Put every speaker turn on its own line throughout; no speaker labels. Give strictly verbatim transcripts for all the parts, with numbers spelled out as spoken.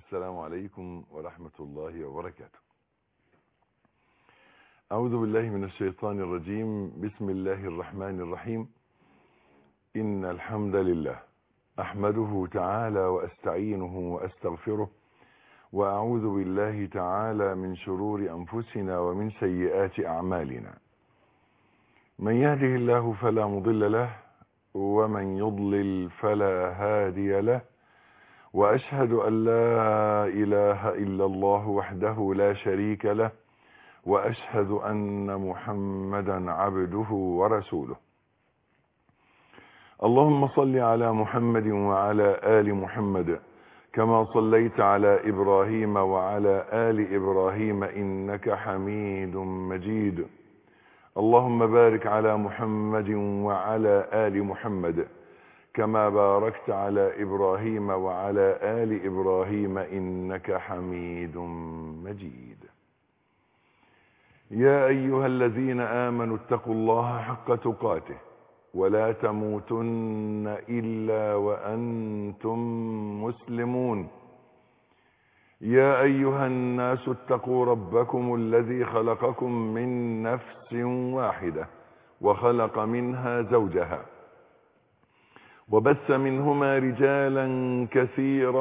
السلام عليكم ورحمة الله وبركاته. أعوذ بالله من الشيطان الرجيم. بسم الله الرحمن الرحيم. إن الحمد لله أحمده تعالى وأستعينه وأستغفره، وأعوذ بالله تعالى من شرور أنفسنا ومن سيئات أعمالنا. من يهده الله فلا مضل له، ومن يضلل فلا هادي له، وأشهد أن لا إله إلا الله وحده لا شريك له، وأشهد أن محمدا عبده ورسوله. اللهم صل على محمد وعلى آل محمد كما صليت على إبراهيم وعلى آل إبراهيم إنك حميد مجيد. اللهم بارك على محمد وعلى آل محمد كما باركت على إبراهيم وعلى آل إبراهيم إنك حميد مجيد. يا أيها الذين آمنوا اتقوا الله حق تقاته ولا تموتن إلا وأنتم مسلمون. يا أيها الناس اتقوا ربكم الذي خلقكم من نفس واحدة وخلق منها زوجها، وبث منهما رجالا كثيرا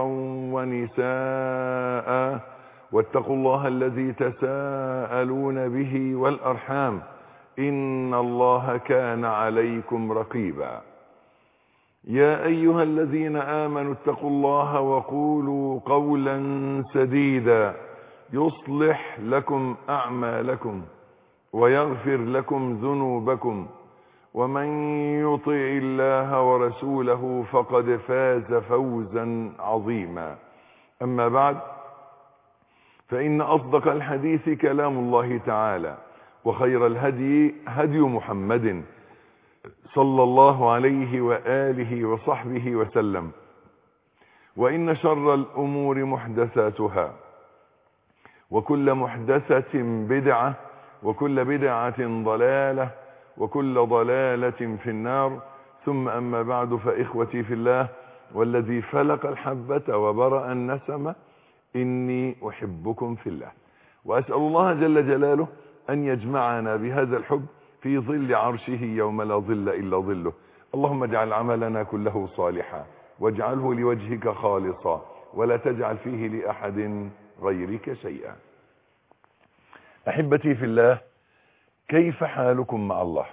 ونساء، واتقوا الله الذي تساءلون به والأرحام إن الله كان عليكم رقيبا. يا أيها الذين آمنوا اتقوا الله وقولوا قولا سديدا يصلح لكم أعمالكم ويغفر لكم ذنوبكم، ومن يطع الله ورسوله فقد فاز فوزا عظيما. أما بعد، فإن أصدق الحديث كلام الله تعالى، وخير الهدي هدي محمد صلى الله عليه وآله وصحبه وسلم، وإن شر الأمور محدثاتها، وكل محدثة بدعة، وكل بدعة ضلالة، وكل ضلالة في النار. ثم أما بعد، فإخوتي في الله والذي فلق الحبة وبرأ النسمة، إني أحبكم في الله، وأسأل الله جل جلاله أن يجمعنا بهذا الحب في ظل عرشه يوم لا ظل إلا ظله. اللهم اجعل عملنا كله صالحا، واجعله لوجهك خالصا، ولا تجعل فيه لأحد غيرك شيئا. أحبتي في الله، كيف حالكم مع الله؟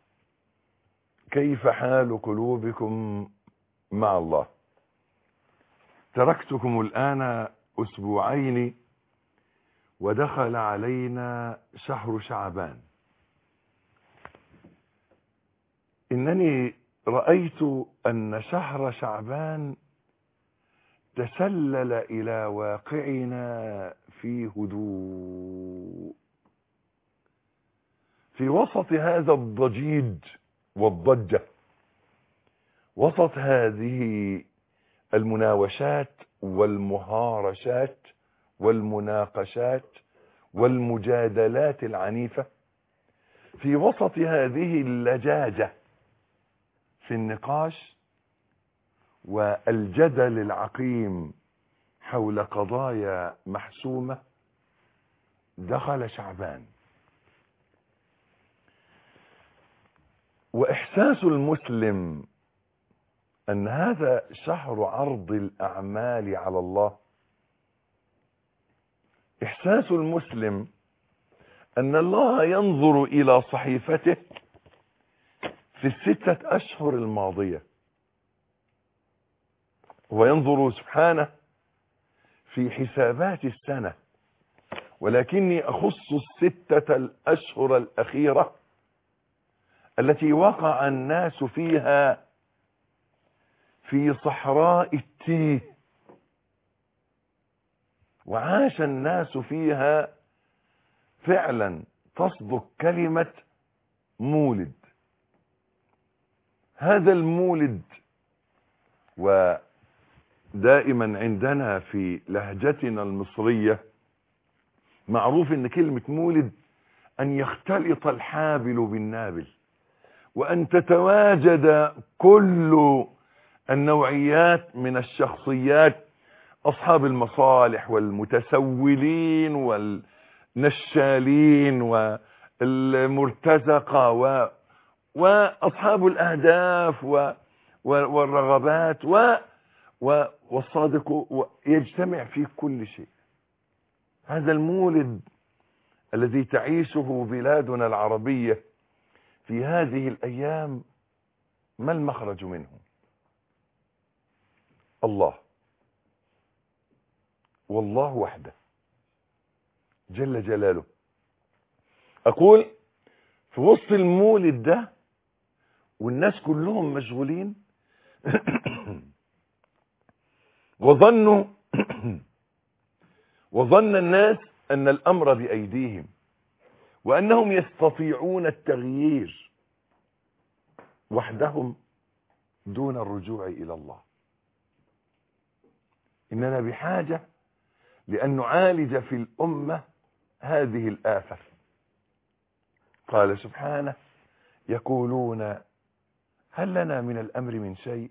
كيف حال قلوبكم مع الله؟ تركتكم الآن أسبوعين ودخل علينا شهر شعبان. إنني رأيت أن شهر شعبان تسلل إلى واقعنا في هدوء، في وسط هذا الضجيج والضجة، وسط هذه المناوشات والمهارشات والمناقشات والمجادلات العنيفة، في وسط هذه اللجاجة في النقاش والجدل العقيم حول قضايا محسومة، دخل شعبان. وإحساس المسلم أن هذا شهر عرض الأعمال على الله. إحساس المسلم أن الله ينظر إلى صحيفته في الستة أشهر الماضية، وينظر سبحانه في حسابات السنة، ولكني أخص الستة الأشهر الأخيرة التي وقع الناس فيها في صحراء التيه، وعاش الناس فيها فعلا تصدق كلمة مولد. هذا المولد، ودائما عندنا في لهجتنا المصرية معروف ان كلمة مولد ان يختلط الحابل بالنابل، وان تتواجد كل النوعيات من الشخصيات أصحاب المصالح والمتسولين والنشالين والمرتزقة و... وأصحاب الأهداف و... والرغبات و... و... والصادق و... يجتمع فيه كل شيء. هذا المولد الذي تعيشه بلادنا العربية في هذه الأيام، ما المخرج منه؟ الله، والله وحده جل جلاله. أقول في وسط المولد ده والناس كلهم مشغولين وظنوا وظن الناس أن الأمر بأيديهم وأنهم يستطيعون التغيير وحدهم دون الرجوع إلى الله. إننا بحاجة لأن نعالج في الأمة هذه الآفة. قال سبحانه: يقولون هل لنا من الأمر من شيء؟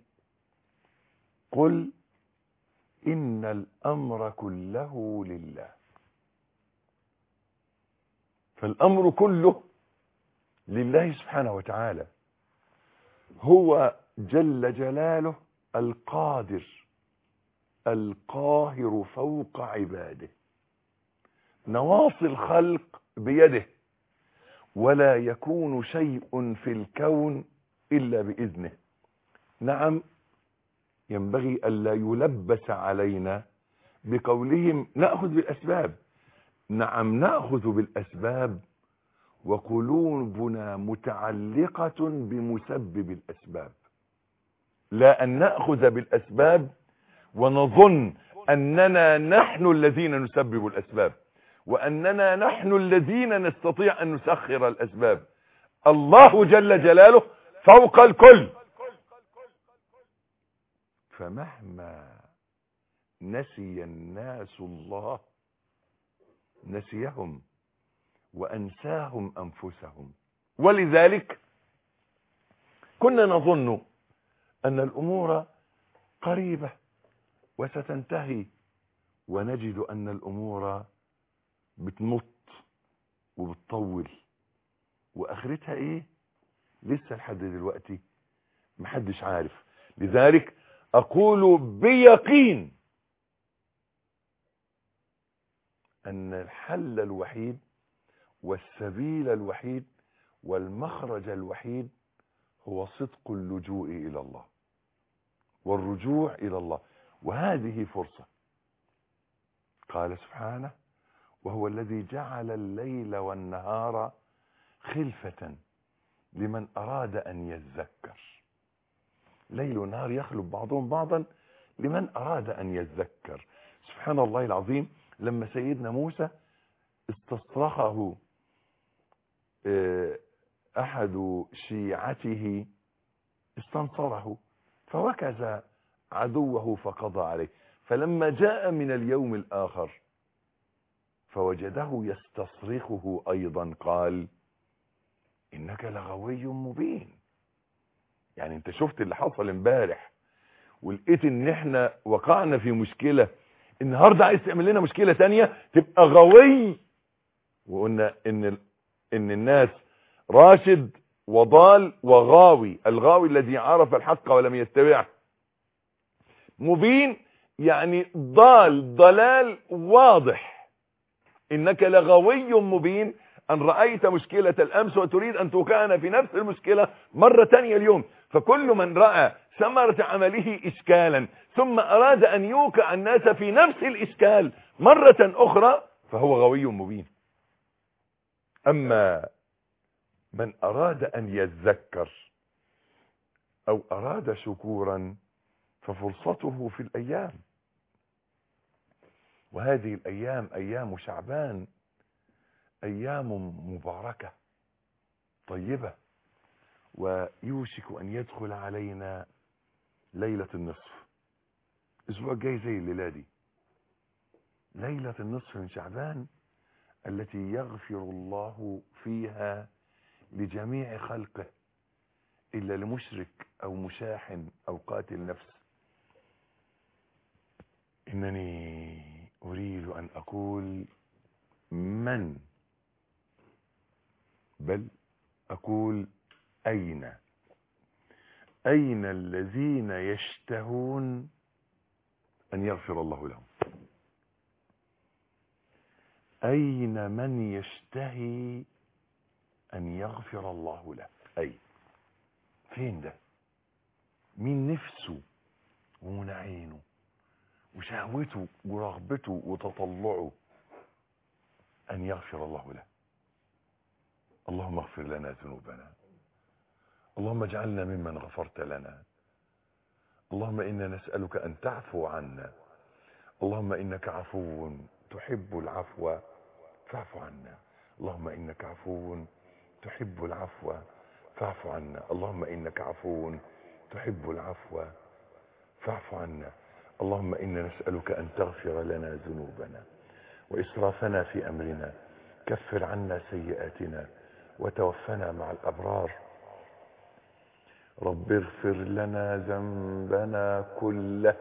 قل إن الأمر كله لله. فالأمر كله لله سبحانه وتعالى، هو جل جلاله القادر القاهر فوق عباده. نواصي الخلق بيده، ولا يكون شيء في الكون إلا بإذنه. نعم، ينبغي ألا يلبس علينا بقولهم نأخذ بالأسباب. نعم نأخذ بالأسباب، وقلوبنا متعلقة بمسبب الأسباب، لا أن نأخذ بالأسباب ونظن أننا نحن الذين نسبب الأسباب، وأننا نحن الذين نستطيع أن نسخر الأسباب. الله جل جلاله فوق الكل. فمهما نسي الناس الله نسيهم وأنساهم أنفسهم. ولذلك كنا نظن أن الأمور قريبة وستنتهي، ونجد أن الأمور بتمط وبتطول، وآخرتها إيه لسه لحد دلوقتي محدش عارف. لذلك أقول بيقين أن الحل الوحيد والسبيل الوحيد والمخرج الوحيد هو صدق اللجوء إلى الله والرجوع إلى الله. وهذه فرصة. قال سبحانه: وهو الذي جعل الليل والنهار خلفة لمن أراد أن يذكر. ليل ونهار يخلف بعضهم بعضا لمن أراد أن يذكر. سبحان الله العظيم، لما سيدنا موسى استصرخه أحد شيعته استنصره فوكز عدوه فقضى عليه، فلما جاء من اليوم الآخر فوجده يستصرخه أيضا قال: إنك لغوي مبين. يعني انت شفت اللي حصل امبارح ولقيت ان احنا وقعنا في مشكلة، النهاردة عايز تعمل لنا مشكلة تانية تبقى غوي. وقلنا ان ان الناس راشد وضال وغاوي. الغاوي الذي عرف الحق ولم يتبعه. مبين يعني ضال ضلال واضح. انك لغوي مبين ان رأيت مشكلة الامس وتريد ان توقعنا في نفس المشكلة مرة تانية اليوم. فكل من رأى ثمرة عمله اشكالا ثم اراد ان يوقع الناس في نفس الاشكال مرة اخرى فهو غوي مبين. اما من اراد ان يذكر او اراد شكورا ففرصته في الايام. وهذه الايام ايام شعبان ايام مباركة طيبة، ويوشك ان يدخل علينا ليلة النصف. الاسبوع الجاي زي الليلة دي ليلة النصف من شعبان، التي يغفر الله فيها لجميع خلقه إلا لمشرك أو مشاحن أو قاتل نفس. إنني أريد أن أقول من، بل أقول أين أين الذين يشتهون أن يغفر الله لهم؟ أين من يشتهي أن يغفر الله له؟ أي فين ده؟ مين نفسه ومنعينه وشهوته ورغبته وتطلعه أن يغفر الله له؟ اللهم اغفر لنا ذنوبنا، اللهم اجعلنا ممن غفرت لنا، اللهم إنا نسألك أن تعفو عنا، اللهم إنك عفو تحب العفو فاعف عنا، اللهم إنك عفو تحب العفو فاعف عنا، اللهم إنك عفو تحب العفو فاعف عنا، اللهم إنا نسألك أن تغفر لنا ذنوبنا وإسرافنا في أمرنا، كفر عنا سيئاتنا وتوفنا مع الأبرار. رب اغفر لنا ذنبنا كله،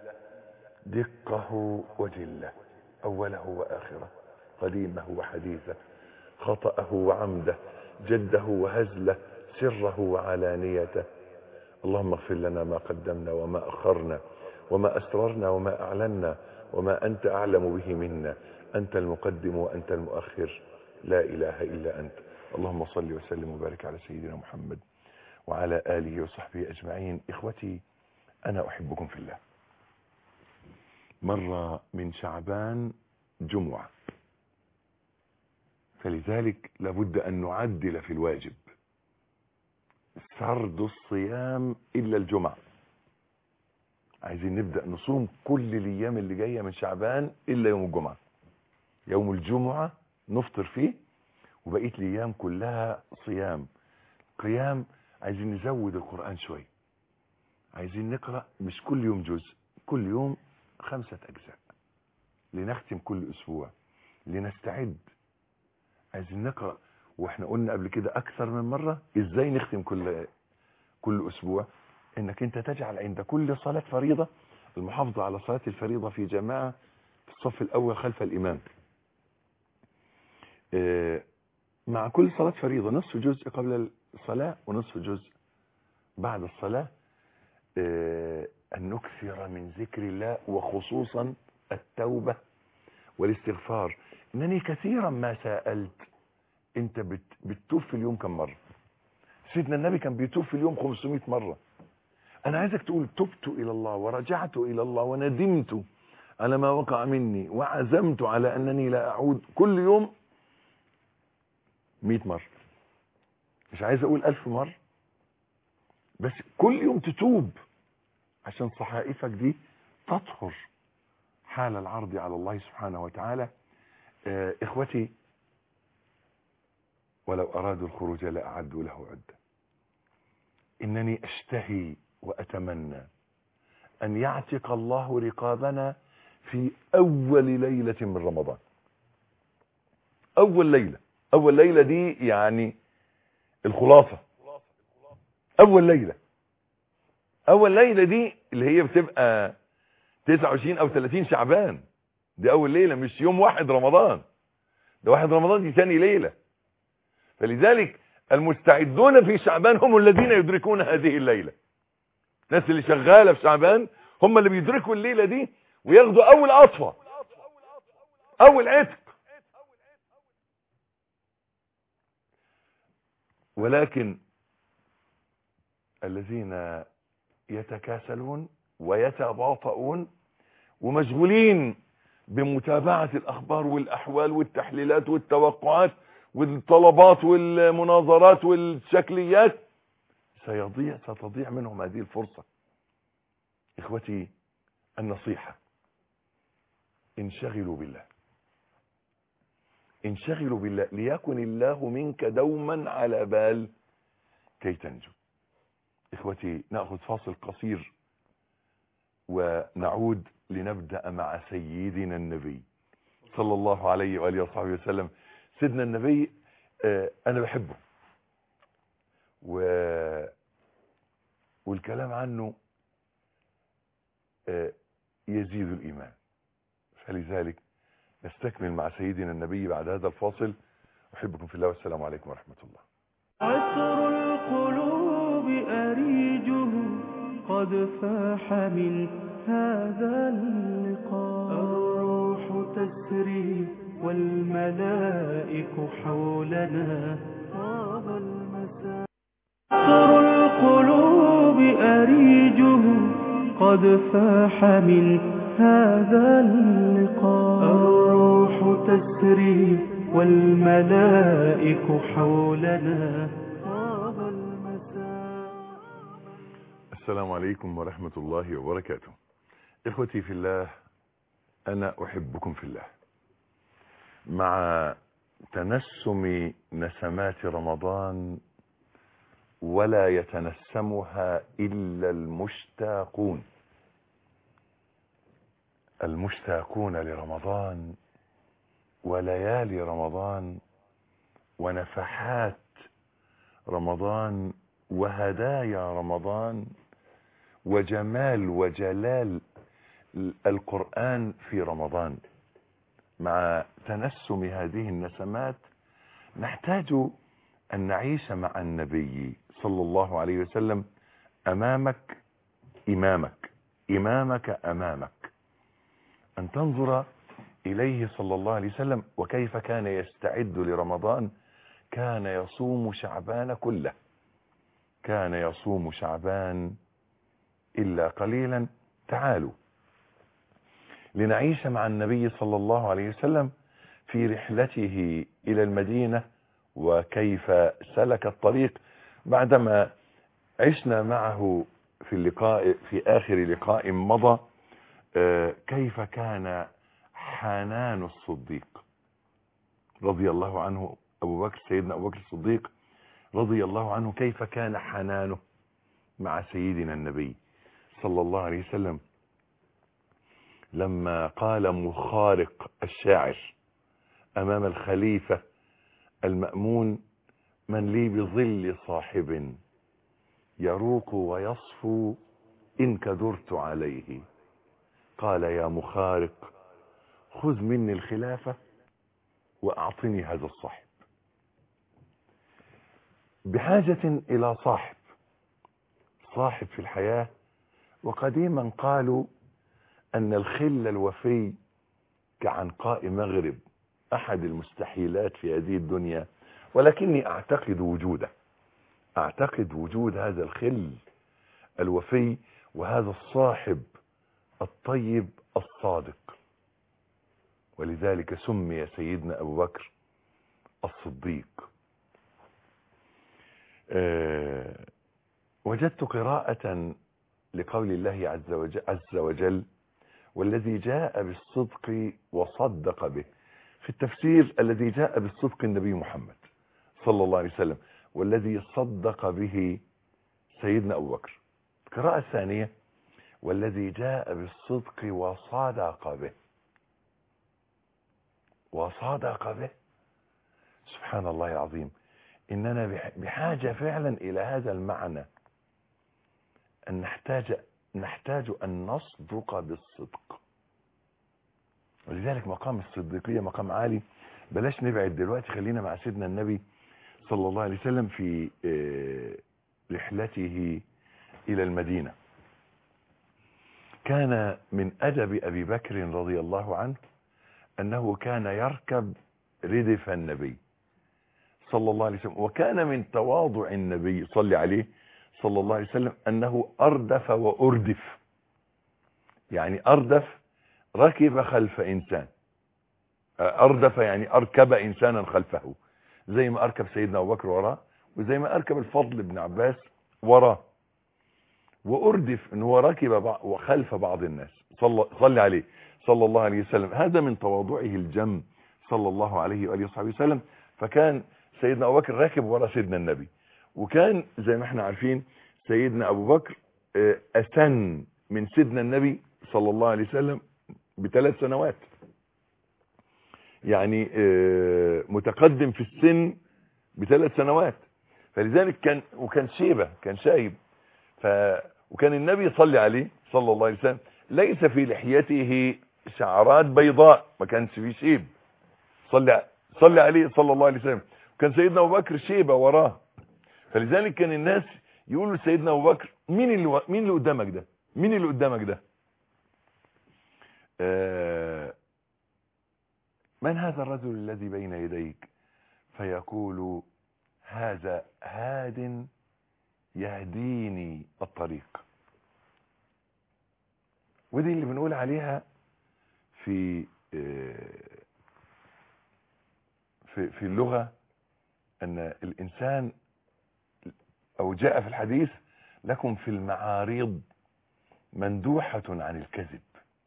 دقه وجله، أوله وآخره، قديمه وحديثه، خطأه وعمده، جده وهزله، سره وعلانيته. اللهم اغفر لنا ما قدمنا وما أخرنا وما أسررنا وما أعلنا وما أنت أعلم به منا، أنت المقدم وأنت المؤخر، لا إله إلا أنت. اللهم صل وسلم وبارك على سيدنا محمد وعلى آله وصحبه أجمعين. إخوتي، أنا أحبكم في الله. مر من شعبان جمعة، فلذلك لابد أن نعدل في الواجب، سرد الصيام إلا الجمعة. عايزين نبدأ نصوم كل الأيام اللي جاية من شعبان إلا يوم الجمعة. يوم الجمعة نفطر فيه، وبقية الأيام كلها صيام قيام. عايزين نزود القرآن شوي، عايزين نقرأ مش كل يوم جزء، كل يوم خمسة أجزاء، لنختم كل أسبوع، لنستعد. عايزين نقرأ، واحنا قلنا قبل كده أكثر من مرة إزاي نختم كل كل أسبوع. إنك أنت تجعل عند كل صلاة فريضة المحافظة على صلاة الفريضة في جماعة في الصف الأول خلف الإمام، مع كل صلاة فريضة نصف جزء قبل الصلاة ونصف جزء بعد الصلاة. أن نكثر من ذكر الله، وخصوصا التوبة والاستغفار. إنني كثيرا ما سألت أنت بتتوب في اليوم كم مرة؟ سيدنا النبي كان بيتوب في اليوم خمسمائة مرة. أنا عايزك تقول تبت إلى الله ورجعت إلى الله وندمت على ما وقع مني وعزمت على أنني لا أعود. كل يوم مئة مرة، مش عايز أقول ألف مرة، بس كل يوم تتوب عشان صحائفك دي تطهر حال العرض على الله سبحانه وتعالى. آه إخوتي، ولو أرادوا الخروج لأعدوا له عدة. إنني أشتهي وأتمنى أن يعتق الله رقابنا في أول ليلة من رمضان. أول ليلة، أول ليلة دي يعني الخلاصة. أول ليلة، أول ليلة دي اللي هي بتبقى تسعة وعشرين أو ثلاثين شعبان، دي أول ليلة، مش يوم واحد رمضان. ده واحد رمضان دي ثاني ليلة. فلذلك المستعدون في شعبان هم الذين يدركون هذه الليلة. الناس اللي شغالة في شعبان هم اللي بيدركوا الليلة دي وياخدوا أول عطفة، أول عتق. ولكن الذين يتكاسلون ويتباطؤون ومشغولين بمتابعة الأخبار والأحوال والتحليلات والتوقعات والطلبات والمناظرات والشكليات، سيضيع ستضيع منهم هذه الفرصة. إخوتي، النصيحة: انشغلوا بالله، انشغلوا بالله ليكن الله منك دوما على بال كي تنجو. إخوتي، نأخذ فاصل قصير ونعود لنبدأ مع سيدنا النبي صلى الله عليه وآله وصحبه وسلم. سيدنا النبي آه أنا بحبه، و... والكلام عنه آه يزيد الإيمان. فلذلك نستكمل مع سيدنا النبي بعد هذا الفاصل. أحبكم في الله والسلام عليكم ورحمة الله.
عطر القلوب أريجه قد فاح من هذا اللقاء، الروح تسري والملائك حولنا طاب المساء. عطر القلوب أريجه قد فاح من هذا اللقاء، الروح تسري والملائك حولنا طاب المساء.
السلام عليكم ورحمة الله وبركاته. إخوتي في الله، أنا أحبكم في الله. مع تنسم نسمات رمضان ولا يتنسمها إلا المشتاقون، المشتاقون لرمضان وليالي رمضان ونفحات رمضان وهدايا رمضان وجمال وجلال القرآن في رمضان. مع تنسم هذه النسمات نحتاج أن نعيش مع النبي صلى الله عليه وسلم أمامك إمامك إمامك أمامك، أن تنظر إليه صلى الله عليه وسلم وكيف كان يستعد لرمضان. كان يصوم شعبان كله، كان يصوم شعبان إلا قليلا. تعالوا لنعيش مع النبي صلى الله عليه وسلم في رحلته إلى المدينة وكيف سلك الطريق بعدما عشنا معه في اللقاء في آخر لقاء مضى. كيف كان حنان الصديق رضي الله عنه، أبو بكر سيدنا أبو بكر الصديق رضي الله عنه، كيف كان حنانه مع سيدنا النبي صلى الله عليه وسلم لما قال مخارق الشاعر أمام الخليفة المأمون: من لي بظل صاحب يروق ويصفو إن كدرت عليه. قال: يا مخارق، خذ مني الخلافة وأعطني هذا الصاحب. بحاجة إلى صاحب، صاحب في الحياة. وقديما قالوا أن الخل الوفي كعنقاء مغرب، أحد المستحيلات في هذه الدنيا، ولكني أعتقد وجوده، أعتقد وجود هذا الخل الوفي وهذا الصاحب الطيب الصادق. ولذلك سمي سيدنا أبو بكر الصديق. أه وجدت قراءة لقول الله عز وجل, عز وجل: والذي جاء بالصدق وصدق به. في التفسير: الذي جاء بالصدق النبي محمد صلى الله عليه وسلم، والذي صدق به سيدنا أبو بكر. القراءة الثانية: والذي جاء بالصدق وصدق به. وصدق به. سبحان الله العظيم، إننا بحاجة فعلا إلى هذا المعنى، أن نحتاج نحتاج أن نصدق بالصدق. ولذلك مقام الصديقية مقام عالي. بلاش نبعد دلوقتي، خلينا مع سيدنا النبي صلى الله عليه وسلم في رحلته إلى المدينة. كان من أدب أبي بكر رضي الله عنه أنه كان يركب ردف النبي صلى الله عليه وسلم. وكان من تواضع النبي صلى عليه صلى الله عليه وسلم أنه أردف وأردف. يعني أردف ركب خلف إنسان، أردف يعني أركب إنسانا خلفه، زي ما أركب سيدنا أبو بكر وراه، وزي ما أركب الفضل بن عباس وراه. وأردف أنه هو ركب وخلف بعض الناس صلى, صلى عليه صلى الله عليه وسلم. هذا من تواضعه الجم صلى الله عليه وآله وصحبه وسلم. فكان سيدنا أبو بكر راكب ورا سيدنا النبي، وكان زي ما احنا عارفين سيدنا أبو بكر أسن من سيدنا النبي صلى الله عليه وسلم بثلاث سنوات، يعني متقدم في السن بثلاث سنوات. فلذلك كان وكان شيبة، كان شايب. ف وكان النبي صلى عليه صلى الله عليه وسلم ليس في لحيته شعرات بيضاء، ما كانش فيه شيب. صلي صلي عليه صلى الله عليه وسلم. كان سيدنا ابو بكر شيبه وراه، فلذلك كان الناس يقولوا لسيدنا ابو بكر مين اللي مين اللي قدامك ده؟ مين اللي قدامك ده؟ آه من هذا الرجل الذي بين يديك؟ فيقول هذا هاد يهديني الطريق. ودي اللي بنقول عليها في في في اللغة، ان الانسان، او جاء في الحديث لكم في المعاريض مندوحة عن الكذب.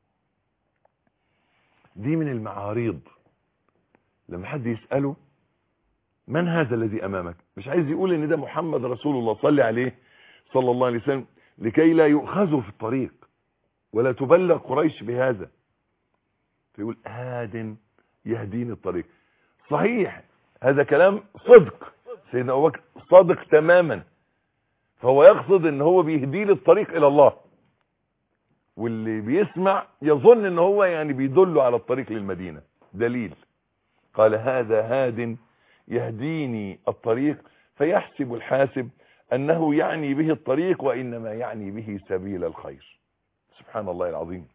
دي من المعاريض. لما حد يسأله من هذا الذي امامك، مش عايز يقول ان ده محمد رسول الله صلي عليه صلى الله عليه وسلم، لكي لا يؤخذوا في الطريق ولا تبلغ قريش بهذا، فيقول هاد يهديني الطريق. صحيح هذا كلام صدق، سيدنا ابو بكر صادق تماما، فهو يقصد ان هو بيهدي لي الطريق الى الله، واللي بيسمع يظن ان هو يعني بيدله على الطريق للمدينة. دليل قال هذا هاد يهديني الطريق، فيحسب الحاسب انه يعني به الطريق وانما يعني به سبيل الخير. سبحان الله العظيم.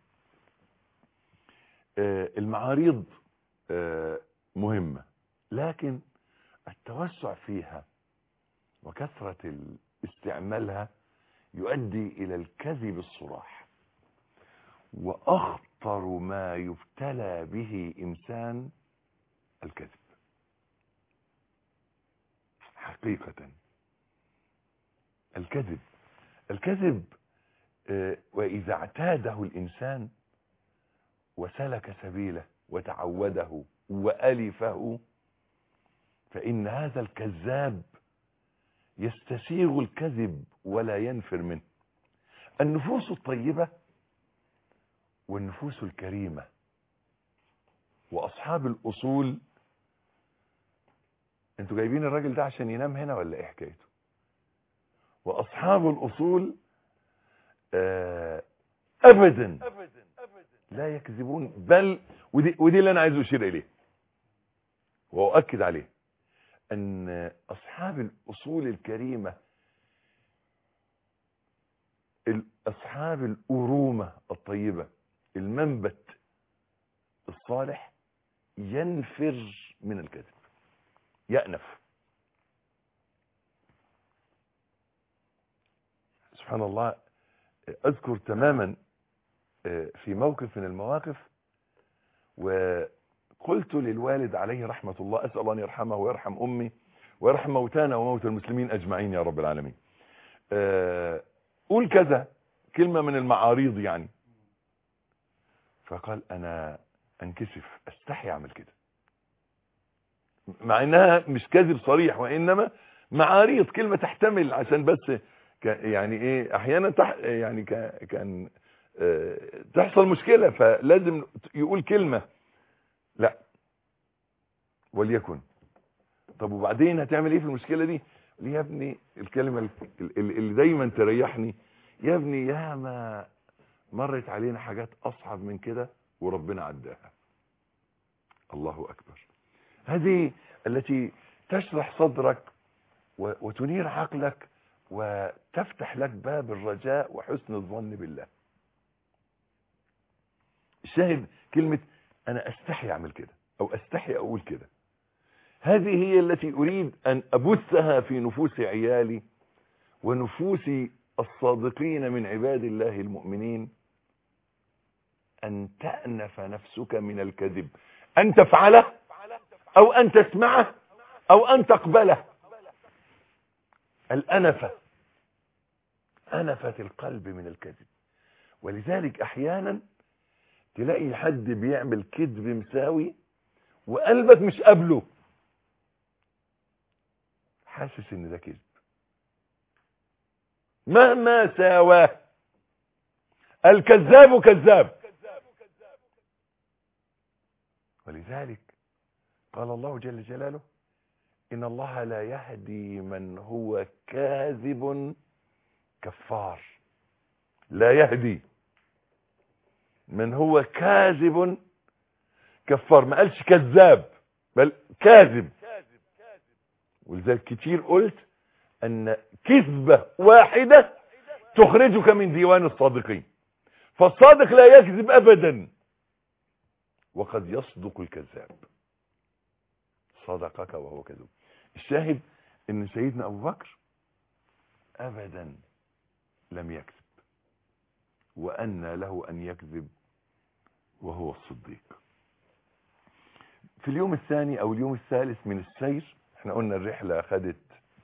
آه المعاريض آه مهمة، لكن التوسع فيها وكثرة استعمالها يؤدي الى الكذب الصراح. واخطر ما يبتلى به انسان الكذب حقيقة. الكذب الكذب آه واذا اعتاده الانسان وسلك سبيله وتعوده وألفه، فإن هذا الكذاب يستسيغ الكذب ولا ينفر منه. النفوس الطيبة والنفوس الكريمة وأصحاب الأصول. انتوا جايبين الراجل ده عشان ينام هنا ولا ايه حكايته؟ وأصحاب الأصول آه أبدا لا يكذبون، بل ودي, ودي اللي أنا عايز أشير إليه وأؤكد عليه، أن أصحاب الأصول الكريمة، أصحاب الأرومة الطيبة، المنبت الصالح، ينفر من الكذب، يأنف. سبحان الله. أذكر تماما في موقف من المواقف، وقلت للوالد عليه رحمة الله، أسأل الله أن يرحمه ويرحم أمي ويرحم موتانا وموتى المسلمين أجمعين يا رب العالمين. قول كذا كلمة من المعاريض يعني، فقال أنا أنكسف، أستحي أعمل كده، مع إنها مش كذب صريح، وإنما معاريض، كلمة تحتمل عشان بس يعني إيه أحيانا تح يعني كان تحصل مشكلة فلازم يقول كلمة. لا وليكن. طب وبعدين هتعمل ايه في المشكلة دي؟ يا ابني الكلمة اللي دايما تريحني، يا ابني يا ما مرت علينا حاجات اصعب من كده وربنا عداها. الله اكبر. هذه التي تشرح صدرك وتنير عقلك وتفتح لك باب الرجاء وحسن الظن بالله. الشاهد كلمة أنا أستحي أعمل كده أو أستحي أقول كده، هذه هي التي أريد أن أبثها في نفوس عيالي ونفوس الصادقين من عباد الله المؤمنين، أن تأنف نفسك من الكذب، أن تفعله أو أن تسمعه أو أن تقبله. الأنفة، أنفة القلب من الكذب. ولذلك أحيانا تلاقي حد بيعمل كذب مساوي وقلبك مش قابله، حاسس ان ده كذب مهما ساواه. الكذاب كذاب. ولذلك قال الله جل جلاله إن الله لا يهدي من هو كاذب كفار. لا يهدي. من هو كاذب كفار، ما قالش كذاب بل كاذب. ولذلك كتير قلت ان كذبة واحدة تخرجك من ديوان الصادقين، فالصادق لا يكذب ابدا، وقد يصدق الكذاب. صدقك وهو كذب. الشاهد ان سيدنا ابو بكر ابدا لم يكذب، وأن له أن يكذب وهو الصديق. في اليوم الثاني أو اليوم الثالث من السير، احنا قلنا الرحلة أخذت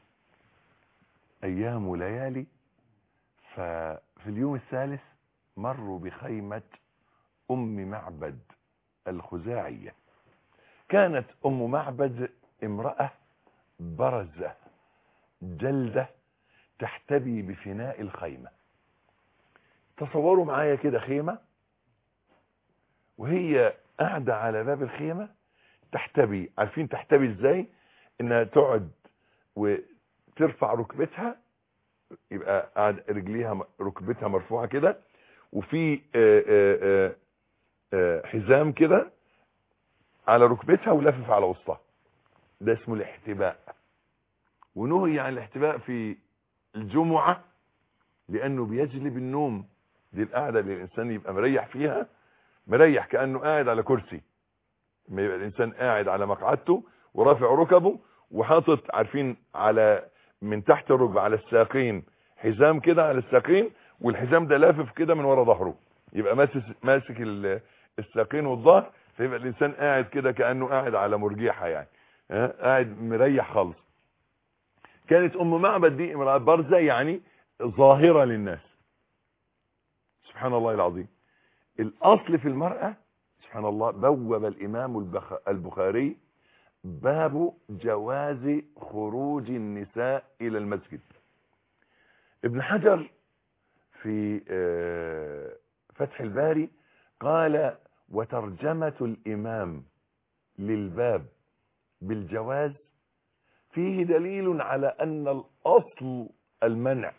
أيام وليالي، ففي اليوم الثالث مروا بخيمة أم معبد الخزاعية. كانت أم معبد امرأة برزة جلدة تحتبي بفناء الخيمة. تصوروا معايا كده خيمة وهي قاعدة على باب الخيمة تحتبي. عارفين تحتبي ازاي؟ انها تقعد وترفع ركبتها، يبقى قاعد رجليها ركبتها مرفوعة كده، وفي آآ آآ آآ حزام كده على ركبتها ولافف على وسطها. ده اسمه الاحتباء، ونهي عن الاحتباء في الجمعة لانه بيجلب النوم. دي القعدة اللي الانسان يبقى مريح فيها، مريح كأنه قاعد على كرسي. ما يبقى الانسان قاعد على مقعدته ورافع ركبه وحاطط، عارفين، على من تحت الركبه على الساقين حزام كده على الساقين، والحزام ده لافف كده من ورا ظهره، يبقى ماسك ماسك الساقين والظهر، فيبقى الانسان قاعد كده كأنه قاعد على مرجيحه، يعني ها قاعد مريح خالص. كانت ام معبد دي امرأة برزة، يعني ظاهرة للناس. سبحان الله العظيم. الاصل في المرأة، سبحان الله، بوب الامام البخاري باب جواز خروج النساء الى المسجد. ابن حجر في فتح الباري قال: وترجمة الامام للباب بالجواز فيه دليل على ان الاصل المنع.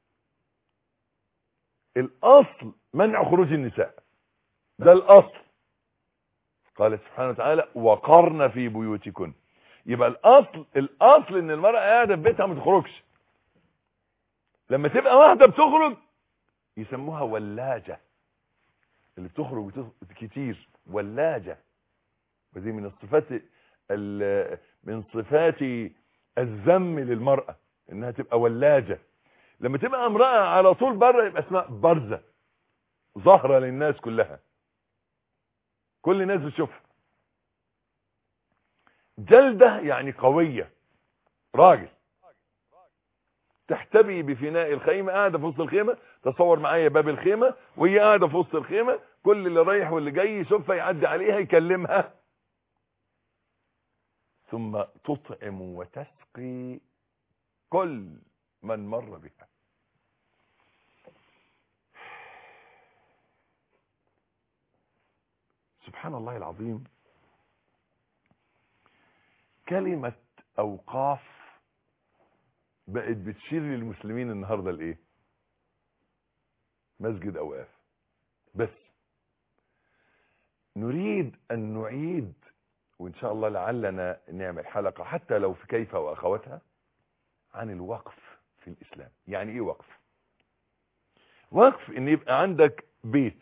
الاصل منع خروج النساء، ده الاصل. قال سبحانه وتعالى: وقرن في بيوتكن. يبقى الاصل الاصل ان المرأة قاعدة في بيتها ما تخرجش. لما تبقى واحدة بتخرج يسموها ولاجة، اللي بتخرج كتير ولاجة. ودي من الصفات من صفات الذم للمرأة، انها تبقى ولاجة. لما تبقى امرأة على طول بره يبقى اسمها برزة، ظاهرة للناس كلها، كل الناس بتشوفها. جلدة يعني قوية، راجل. تحتبي بفناء الخيمة، قاعدة في وسط الخيمة. تصور معايا باب الخيمة وهي قاعدة في وسط الخيمة، كل اللي رايح واللي جاي يشوفها يعدي عليها يكلمها، ثم تطعم وتسقي كل من مر بها. سبحان الله العظيم. كلمة أوقاف بقت بتشير للمسلمين النهاردة لإيه؟ مسجد أوقاف. بس نريد أن نعيد، وإن شاء الله لعلنا نعمل حلقة حتى لو في كيف وأخواتها، عن الوقف في الإسلام. يعني إيه وقف؟ وقف إن يبقى عندك بيت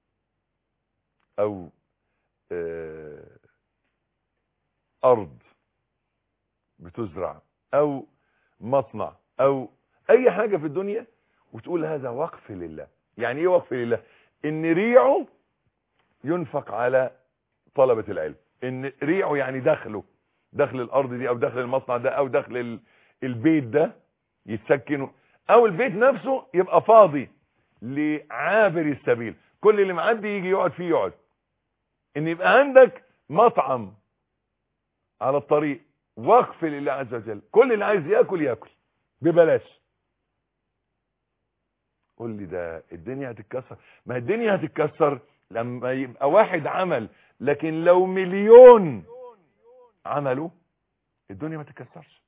أو آه أرض بتزرع أو مصنع أو أي حاجة في الدنيا، وتقول هذا وقف لله. يعني إيه وقف لله؟ إن ريعه ينفق على طلبة العلم، إن ريعه يعني دخله، دخل الأرض دي أو دخل المصنع ده أو دخل البيت ده يتسكنوا، أو البيت نفسه يبقى فاضي لعابر السبيل، كل اللي معدي يجي يقعد فيه يقعد. إن يبقى عندك مطعم على الطريق، وقف لله عز وجل، كل اللي عايز ياكل ياكل ببلاش. قول لي ده الدنيا هتتكسر. ما الدنيا هتتكسر لما يبقى واحد عمل، لكن لو مليون عملوا الدنيا ما تتكسرش.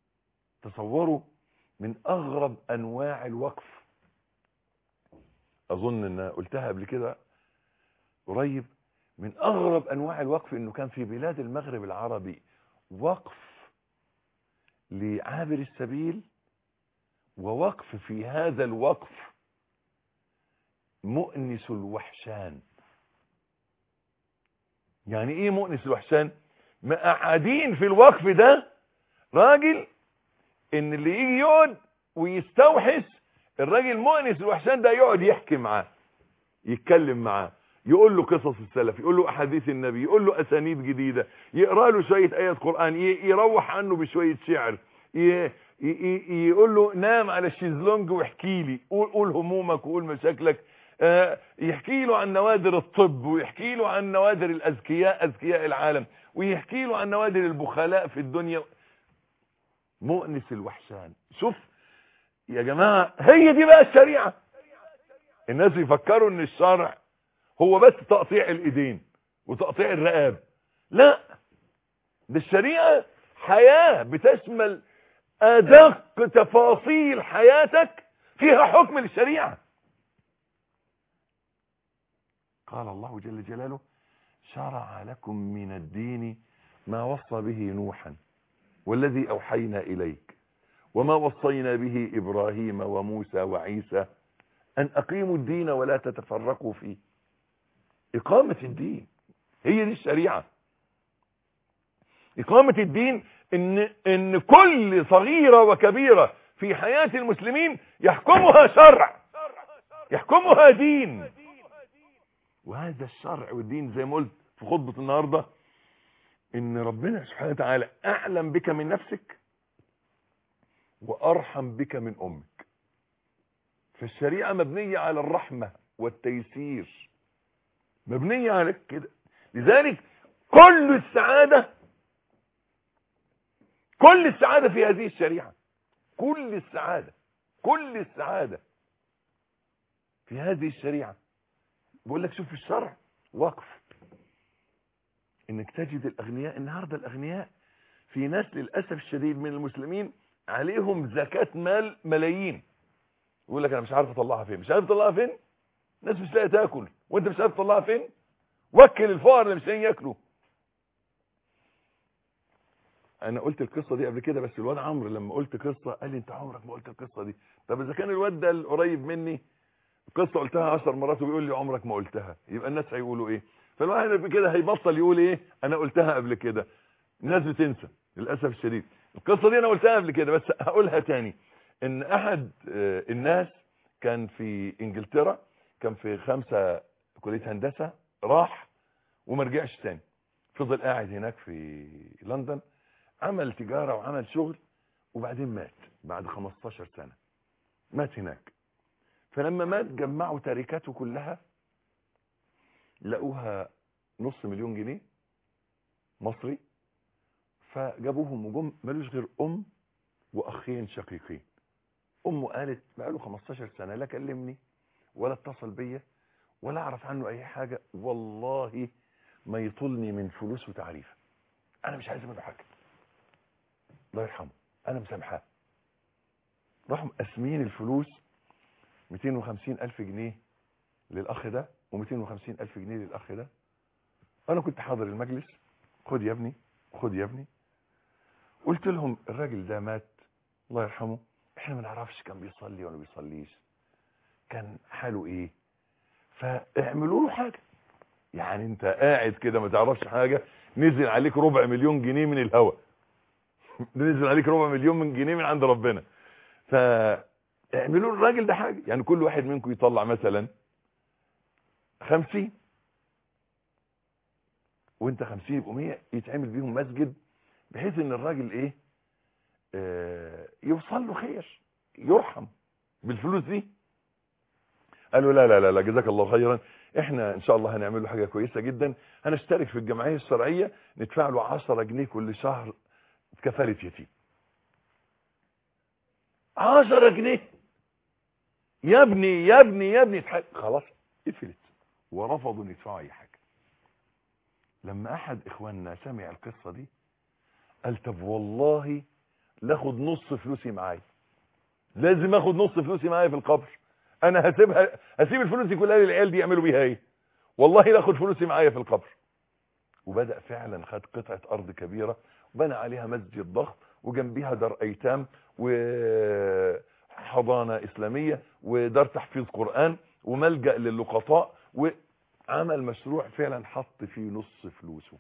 تصوروا من اغرب انواع الوقف اظن ان قلتها قبل كده قريب، من اغرب انواع الوقف انه كان في بلاد المغرب العربي وقف لعابر السبيل، ووقف في هذا الوقف مؤنس الوحشان. يعني ايه مؤنس الوحشان؟ مقعدين في الوقف ده راجل ان اللي يجي يقعد ويستوحش الراجل مؤنس الوحشان ده، يقعد يحكي معاه، يتكلم معاه، يقول له قصص السلف، يقول له احاديث النبي، يقول له اسانيد جديده، يقرا له شويه ايات قران، يروح عنه بشويه شعر، يقول له نام على الشيزلونج واحكي لي، قول, قول همومك وقول مشاكلك، يحكي له عن نوادر الطب، ويحكي له عن نوادر الاذكياء اذكياء العالم، ويحكي له عن نوادر البخلاء في الدنيا. مؤنس الوحشان. شوف يا جماعه، هي دي بقى الشريعه. الناس يفكروا ان الشرع هو بس تقطيع الايدين وتقطيع الرقاب، لا، ده الشريعه حياه بتشمل ادق تفاصيل حياتك فيها حكم للشريعه. قال الله جل جلاله: شرع لكم من الدين ما وصى به نوحا والذي اوحينا اليك وما وصينا به ابراهيم وموسى وعيسى ان اقيموا الدين ولا تتفرقوا فيه. اقامة الدين هي دي الشريعة. اقامة الدين ان ان كل صغيرة وكبيرة في حياة المسلمين يحكمها شرع، يحكمها دين. وهذا الشرع والدين زي ما قلت في خطبة النهاردة، ان ربنا سبحانه وتعالى اعلم بك من نفسك وارحم بك من امك. فالشريعة مبنية على الرحمة والتيسير، مبنية على كده. لذلك كل السعادة كل السعادة في هذه الشريعة، كل السعادة كل السعادة في هذه الشريعة. بقول لك شوف في الشرع وقف انك تجد الاغنياء. النهارده الاغنياء في ناس للاسف الشديد من المسلمين عليهم زكاة مال ملايين، يقول لك انا مش عارف اطلعها فين، مش عارف اطلعها فين. الناس مش لاقيه تاكل وانت مش عارف تطلعها فين. وكل الفقراء اللي مش لاقيين ياكلوا. انا قلت القصه دي قبل كده، بس الواد عمرو لما قلت قصه قال لي انت عمرك ما قلت القصه دي. طب اذا كان الواد ده القريب مني قصه قلتها عشر مرات وبيقول لي عمرك ما قلتها، يبقى الناس هيقولوا ايه؟ فالواحد كده هيبطل يقول ايه انا قلتها قبل كده. الناس بتنسى للاسف الشديد. القصه دي انا قلتها قبل كده بس هقولها تاني. ان احد الناس كان في انجلترا، كان في خمسة كليه هندسه، راح وما رجعش تاني، فضل قاعد هناك في لندن، عمل تجاره وعمل شغل، وبعدين مات بعد خمستاشر سنه، مات هناك. فلما مات جمعوا تركاته كلها، لقوها نص مليون جنيه مصري، فجابوهم وجم ملوش غير ام واخين شقيقين. امه قالت بقاله خمستاشر سنه لا كلمني ولا اتصل بيا ولا اعرف عنه اي حاجه، والله ما يطلني من فلوس وتعريفه، انا مش عايز منه حاجه، الله يرحمه، انا مسامحاه. راحوا مقسمين الفلوس مئتين وخمسين الف جنيه للاخ ده ومئتين وخمسين الف جنيه للاخ ده. انا كنت حاضر المجلس، خد يا ابني خد يا ابني. قلت لهم الراجل ده مات الله يرحمه، احنا ما نعرفش كان بيصلي ولا بيصليش، كان حاله ايه، فاعملوا له حاجه. يعني انت قاعد كده ما تعرفش حاجه، نزل عليك ربع مليون جنيه من الهوا نزل عليك ربع مليون من جنيه من عند ربنا، فاعملوا الراجل ده حاجه. يعني كل واحد منكم يطلع مثلا خمسين وانت خمسين يبقوا مية، يتعمل بيهم مسجد بحيث ان الراجل ايه اه يوصل له خير، يرحم بالفلوس دي. قالوا لا لا لا لا جزاك الله خيرا، احنا ان شاء الله هنعمل له حاجه كويسه جدا، هنشترك في الجمعيه الشرعيه ندفع له عشرة جنيه كل شهر كفاله يتيم. عشرة جنيه يا ابني يا ابني يا ابني خلاص قفلت ورفضوا ان يدفعوا اي حاجه. لما احد اخواننا سمع القصه دي قال طب والله لاخد نص فلوسي معايا، لازم اخد نص فلوسي معايا في القبر، انا هسيبها هسيب الفلوس دي كلها للعيال دي يعملوا بيها ايه؟ والله لا اخد فلوسي معايا في القبر. وبدأ فعلا خد قطعة ارض كبيرة وبنى عليها مسجد ضخم وجنبيها دار ايتام وحضانة اسلامية ودار تحفيظ قرآن وملجأ للقطاء، وعمل مشروع فعلا حط فيه نص فلوسه.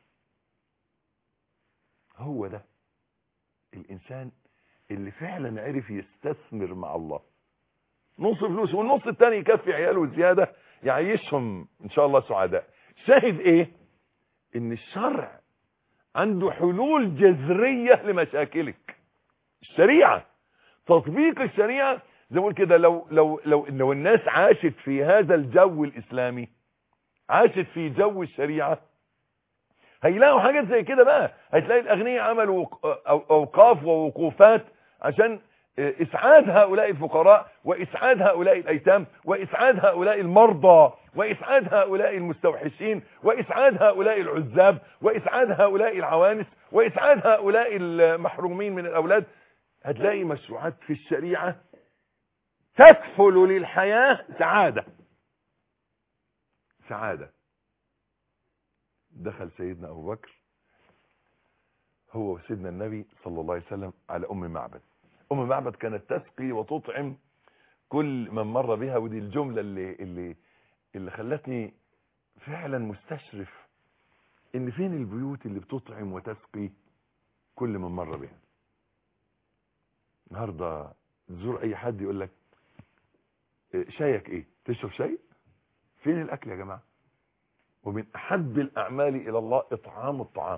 هو ده الانسان اللي فعلا عرف يستثمر مع الله. نص فلوسه والنص التاني يكفي عياله زيادة يعيشهم ان شاء الله سعداء. شاهد ايه؟ ان الشرع عنده حلول جذرية لمشاكلك. الشريعة تطبيق الشريعة زي ما بقول كده، لو لو لو لو الناس عاشت في هذا الجو الاسلامي، عاشت في جو الشريعة، هيلاقوا حاجات زي كده بقى. هتلاقي الاغنياء عملوا اوقاف ووقوفات عشان اسعاد هؤلاء الفقراء واسعاد هؤلاء الايتام واسعاد هؤلاء المرضى واسعاد هؤلاء المستوحشين واسعاد هؤلاء العزاب واسعاد هؤلاء العوانس واسعاد هؤلاء المحرومين من الاولاد. هتلاقي مشروعات في الشريعة تكفل للحياة سعادة. سعادة. دخل سيدنا ابو بكر هو وسيدنا النبي صلى الله عليه وسلم على ام معبد. ام معبد كانت تسقي وتطعم كل من مر بها، ودي الجملة اللي اللي اللي خلتني فعلا مستشرف ان فين البيوت اللي بتطعم وتسقي كل من مر بها. النهارده تزور اي حد يقول لك شايك ايه؟ تشرب شاي؟ فين الاكل يا جماعه؟ ومن احب الاعمال الى الله اطعام الطعام.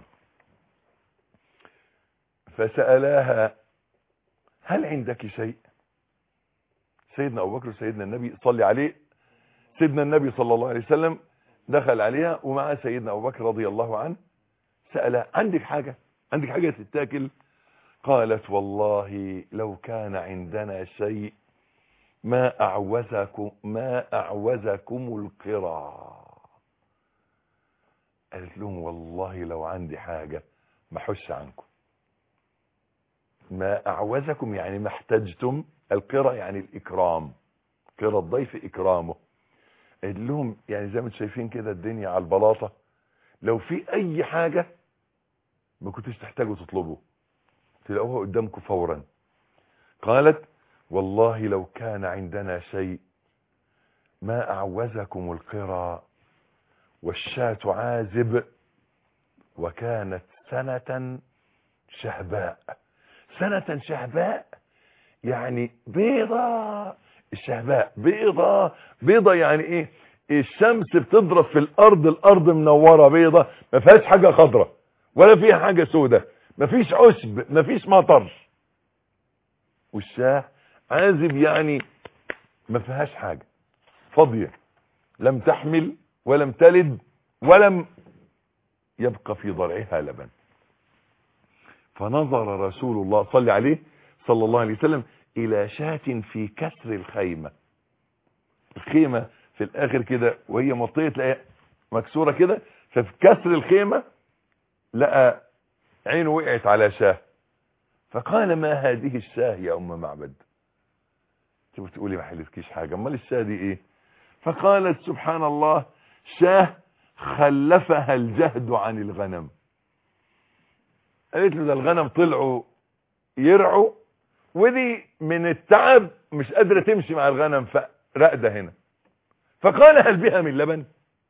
فسألاها هل عندك شيء؟ سيدنا ابو بكر وسيدنا النبي صلي عليه، سيدنا النبي صلى الله عليه وسلم دخل عليها ومع سيدنا ابو بكر رضي الله عنه، سألها عندك حاجة؟ عندك حاجة تتاكل؟ قالت والله لو كان عندنا شيء ما اعوزكم ما اعوزكم القرى. قالت لهم والله لو عندي حاجة ما حش عنكم. ما اعوزكم يعني ما احتجتم، القرى يعني الاكرام، قرى الضيف اكرامه. قالت لهم يعني زي ما انتم شايفين كده الدنيا على البلاطة، لو في اي حاجة ما كنتش تحتاجوا تطلبوا، تلاقوها قدامكم فورا. قالت والله لو كان عندنا شيء ما اعوزكم القرى والشاة عازب وكانت سنة شهباء. سنة شهباء يعني بيضة. الشهباء بيضة. بيضة يعني ايه؟ الشمس بتضرب في الارض، الارض منورة بيضة، ما فيهاش حاجة خضرة ولا فيها حاجة سودة، ما فيش عشب، ما فيش مطر. والشاه عازب يعني ما فيهاش حاجة، فاضية، لم تحمل ولم تلد ولم يبقى في ضرعها لبن. فنظر رسول الله صلى عليه صلى الله عليه وسلم الى شاة في كسر الخيمة. الخيمة في الاخر كده وهي مطية تلاقيها مكسورة كده، ففي كسر الخيمة لقى عينه وقعت على شاه. فقال ما هذه الشاه يا ام معبد؟ انت بتقولي ما حلتكيش حاجة، امال الشاه دي ايه؟ فقالت سبحان الله شاه خلفها الجهد عن الغنم. قالت له ده الغنم طلعوا يرعوا ودي من التعب مش قادرة تمشي مع الغنم فرقدة هنا. فقال هل بها من لبن؟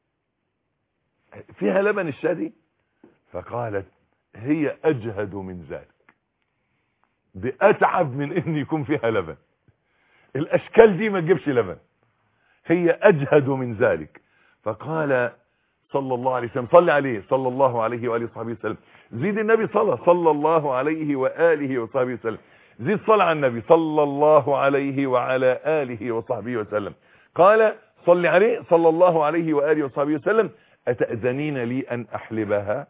فيها لبن الشاه دي؟ فقالت هي اجهد من ذلك، دي اتعب من ان يكون فيها لبن، الاشكال دي ما تجيبش لبن، هي اجهد من ذلك. فقال صلى الله عليه وسلم صلى عليه صلى الله عليه وآله وصحبه وسلم، زيد النبي صلى صلى الله عليه وآله وصحبه وسلم، زيد صلى على النبي صلى الله عليه وعلى آله وصحبه وسلم. قال صلى عليه صلى الله عليه وآله وصحبه وسلم أتأذنين لي أن أحلبها؟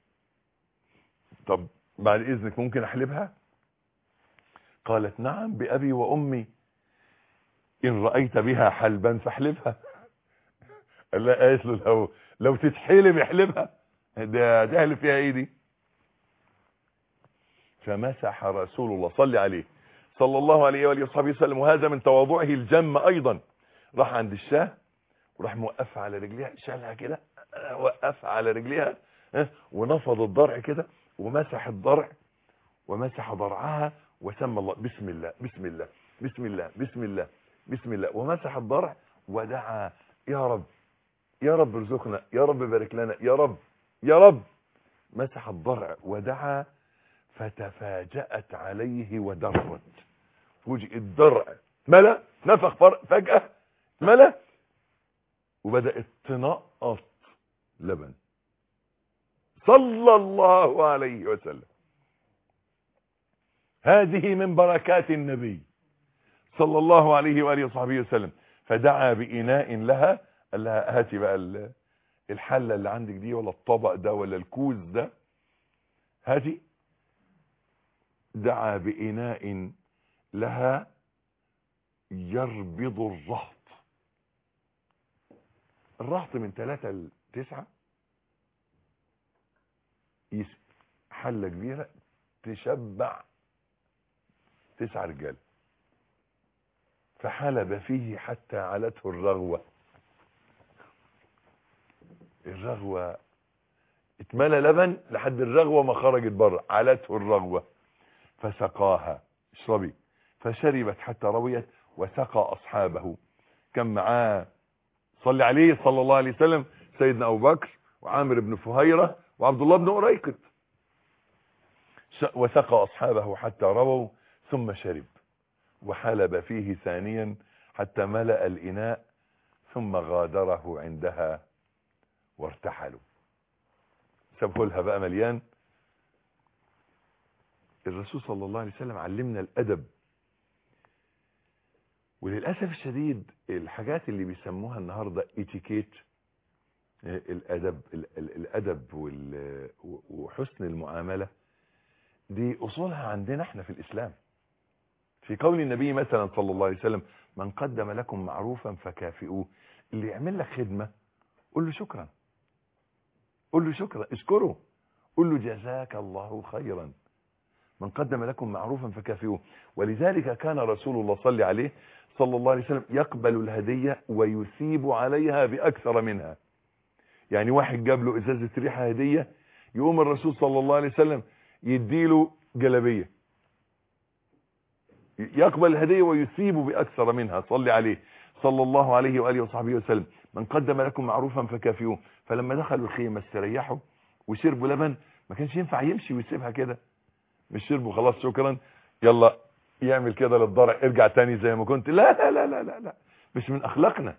طب بعد إذنك ممكن أحلبها؟ قالت نعم بأبي وأمي، إن رأيت بها حلبا فاحلبها. قال لا، قالت له لو لو تتحلب احلبها، ده تحلب فيها ايه دي؟ فمسح رسول الله صلى عليه صلى الله عليه وآله وصحبه وسلم، وهذا من تواضعه الجم ايضا، راح عند الشاه وراح موقفها على رجليها، شالها كده وقفها على رجليها ونفض الضرع كده ومسح الضرع ومسح ضرعها وسمى الله بسم الله بسم الله بسم الله بسم الله بسم الله ومسح الضرع ودعا يا رب يا رب ارزقنا يا رب بارك لنا يا رب يا رب. مسح الضرع ودعا فتفاجأت عليه ودرت، فوجئ الضرع ملا، نفخ فجأة ملا وبدأت تنقط لبن صلى الله عليه وسلم. هذه من بركات النبي صلى الله عليه وآله وصحبه وسلم. فدعا بإناء لها، قال لها هاتي بقى الحلة اللي عندك دي ولا الطبق ده ولا الكوز ده، هاتي. دعا بإناء لها يربض الرهط. الرهط من ثلاثة لتسعة، حلة كبيرة تشبع تسعة رجال. فحلب فيه حتى علته الرغوة. الرغوة اتملى لبن لحد الرغوة ما خرجت بره، علته الرغوة. فسقاها، اشربي. فشربت حتى رويت وسقى أصحابه. كان معاه صلى عليه صلى الله عليه وسلم سيدنا أبو بكر وعامر بن فهيرة وعبد الله بن أريقط. وسقى أصحابه حتى رووا ثم شرب وحلب فيه ثانيا حتى ملأ الإناء ثم غادره عندها وارتحلوا. سابه لها بقى مليان. الرسول صلى الله عليه وسلم علمنا الأدب، وللأسف الشديد الحاجات اللي بيسموها النهاردة اتيكيت، الأدب الأدب وحسن المعاملة، دي أصولها عندنا احنا في الإسلام. في قول النبي مثلا صلى الله عليه وسلم من قدم لكم معروفا فكافئوه. اللي يعمل لك خدمة قول له شكرا، قول له شكرا، اشكره، قول له جزاك الله خيرا. من قدم لكم معروفا فكافئوه. ولذلك كان رسول الله صلى عليه صلى الله عليه وسلم يقبل الهدية ويثيب عليها بأكثر منها. يعني واحد جاب له ازازة ريحة هدية، يقوم الرسول صلى الله عليه وسلم يديله جلبية، يقبل الهدية ويثيب بأكثر منها. صلي عليه صلى الله عليه وآله وصحبه وسلم. من قدم لكم معروفا فكافئوه. فلما دخلوا الخيمة استريحوا وشربوا لبن، ما كانش ينفع يمشي ويسيبها كده، مش شربوا خلاص شكرا يلا يعمل كده للضرع ارجع تاني زي ما كنت، لا لا لا لا لا, لا. مش من أخلاقنا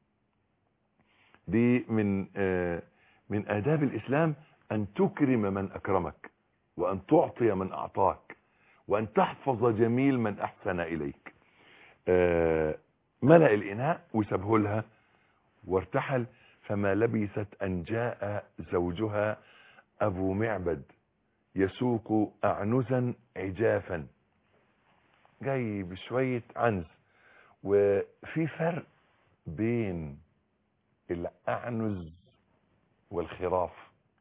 دي. من آه من آداب الإسلام أن تكرم من أكرمك، وأن تعطي من أعطاك، وأن تحفظ جميل من أحسن إليك. آه ملأ الإناء وسابه لها وارتحل. فما لبثت أن جاء زوجها أبو معبد يسوق أعنزا عجافا، جاي بشوية عنز. وفي فرق بين الأعنز والخراف،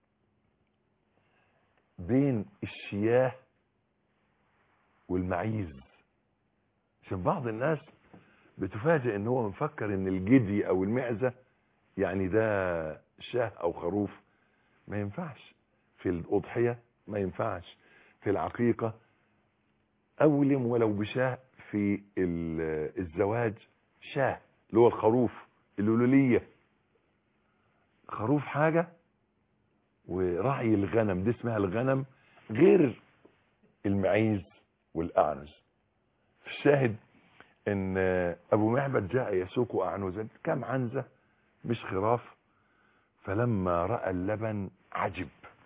بين الشياه والمعيز. عشان بعض الناس بتفاجئ ان هو مفكر ان الجدي او المعزة يعني ده شاه او خروف. ما ينفعش في الأضحية، ما ينفعش في العقيقة، أولم ولو بشاه. في الزواج شاه اللي هو الخروف اللولية، خروف حاجة ورعي الغنم دي اسمها الغنم، غير المعيز والأعنز. في الشاهد ان ابو معبد جاء يسوق أعنزا، كم عنزة مش خراف. فلما رأى اللبن عجب،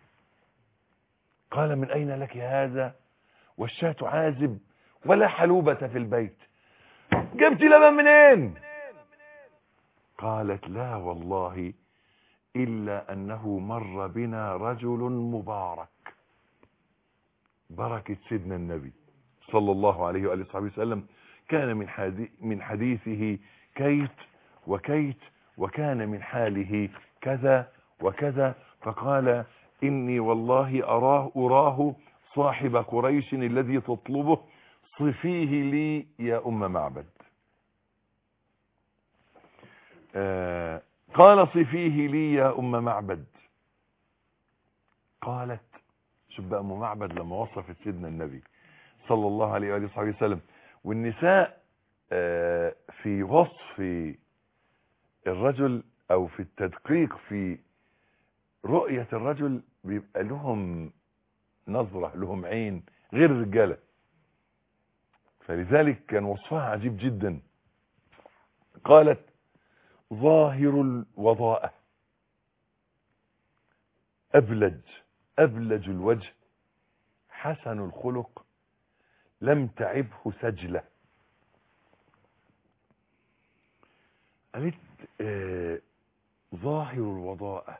قال من أين لك هذا والشاة عازب ولا حلوبة في البيت، جبت لبن منين؟ قالت لا والله إلا أنه مر بنا رجل مبارك. بركة سيدنا النبي صلى الله عليه وآله وصحبه وسلم. كان من حديث من حديثه كيت وكيت، وكان من حاله كذا وكذا. فقال إني والله أراه أراه صاحب قريش الذي تطلبه، صفيه لي يا أم معبد. آه قال صفيه لي يا أم معبد. قالت، شوف بقى أم معبد لما وصفت سيدنا النبي صلى الله عليه وآله وصحبه وسلم. والنساء آه في وصف الرجل أو في التدقيق في رؤية الرجل بيبقى لهم نظرة، لهم عين غير الرجالة، فلذلك كان وصفها عجيب جدا. قالت ظاهر الوضاءة، أبلج أبلج الوجه، حسن الخلق، لم تعبه سجلة. قالت آه ظاهر الوضاءة.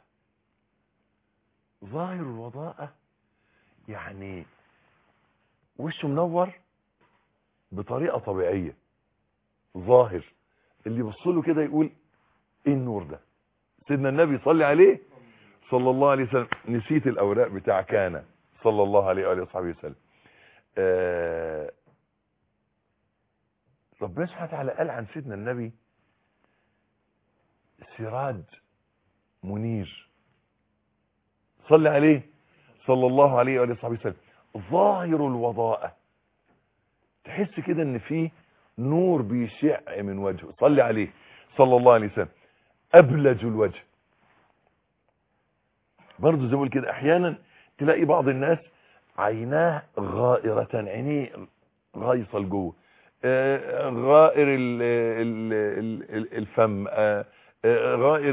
ظاهر الوضاءة يعني وشه منور بطريقة طبيعية، ظاهر، اللي يبص له كده يقول ايه النور ده؟ سيدنا النبي صلى عليه صلى الله عليه وسلم. نسيت الاوراق بتاع كان صلى الله عليه وآله وصحبه وسلم. آه ربنا سبحانه وتعالى قال عن سيدنا النبي سراج منير، صلى عليه صلى الله عليه وآله وصحبه وسلم. ظاهر الوضاءة، تحس كده ان فيه نور بيشع من وجهه، صلى عليه صلى الله عليه وسلم. أبلج الوجه، برضه زي ما بقول كده احيانا تلاقي بعض الناس عيناه غائرة، عينيه غايصة لجوه، آه غائر ال ال ال الفم، آه غائر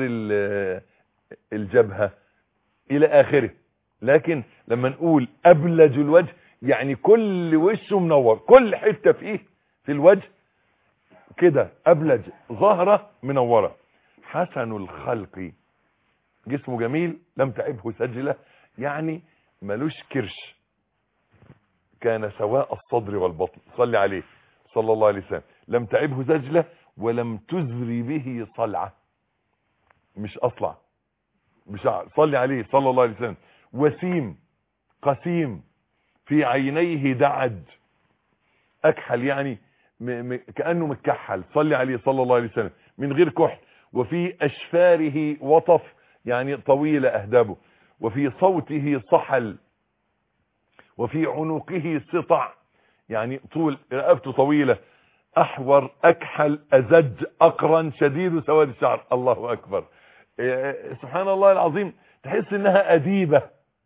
الجبهة الى اخره. لكن لما نقول أبلج الوجه يعني كل وشه منور، كل حتة فيه في الوجه كده أبلج، ظاهرة منورة. حسن الخلق، جسمه جميل، لم تعبه سجلة، يعني ملوش كرش، كان سواء الصدر والبطن، صلي عليه صلى الله عليه وسلم. لم تعبه سجلة ولم تزري به صلعة، مش أصلع بشعر، صلي عليه صلى الله عليه وسلم. وسيم قسيم، في عينيه دعد، أكحل يعني م م كأنه متكحل، صلي عليه صلى الله عليه وسلم، من غير كحل. وفي أشفاره وطف، يعني طويلة أهدابه. وفي صوته صحل، وفي عنقه سطع، يعني طول رقبته طويلة. أحور أكحل أزج أقرن شديد سواد الشعر، الله أكبر. إيه سبحان الله العظيم، تحس إنها أديبة.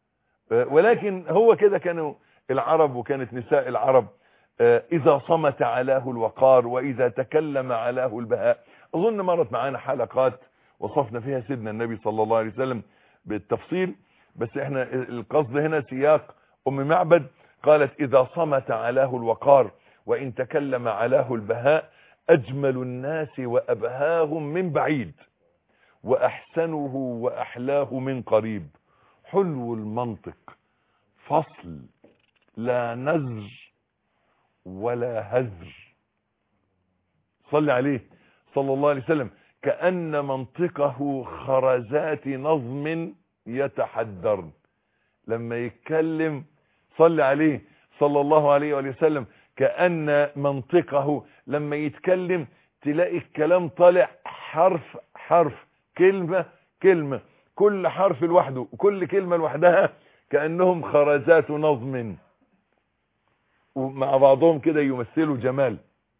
ولكن هو كده كانوا العرب، وكانت نساء العرب إذا صمت علاه الوقار، وإذا تكلم علاه البهاء. أظن مرت معانا حلقات وصفنا فيها سيدنا النبي صلى الله عليه وسلم بالتفصيل، بس احنا القصد هنا سياق أم معبد. قالت إذا صمت علاه الوقار وإن تكلم علاه البهاء، أجمل الناس وأبهاهم من بعيد، وأحسنه وأحلاه من قريب، حلو المنطق، فصل لا نزر ولا هزر، صلى عليه صلى الله عليه وسلم. كأن منطقه خرزات نظم يتحدرن، لما يتكلم صلى عليه صلى الله عليه وآله وسلم، كأن منطقه لما يتكلم تلاقي الكلام طالع حرف حرف، كلمة كلمة، كل حرف لوحده وكل كلمة لوحدها، كأنهم خرزات نظم، ومع بعضهم كده يمثلوا جمال.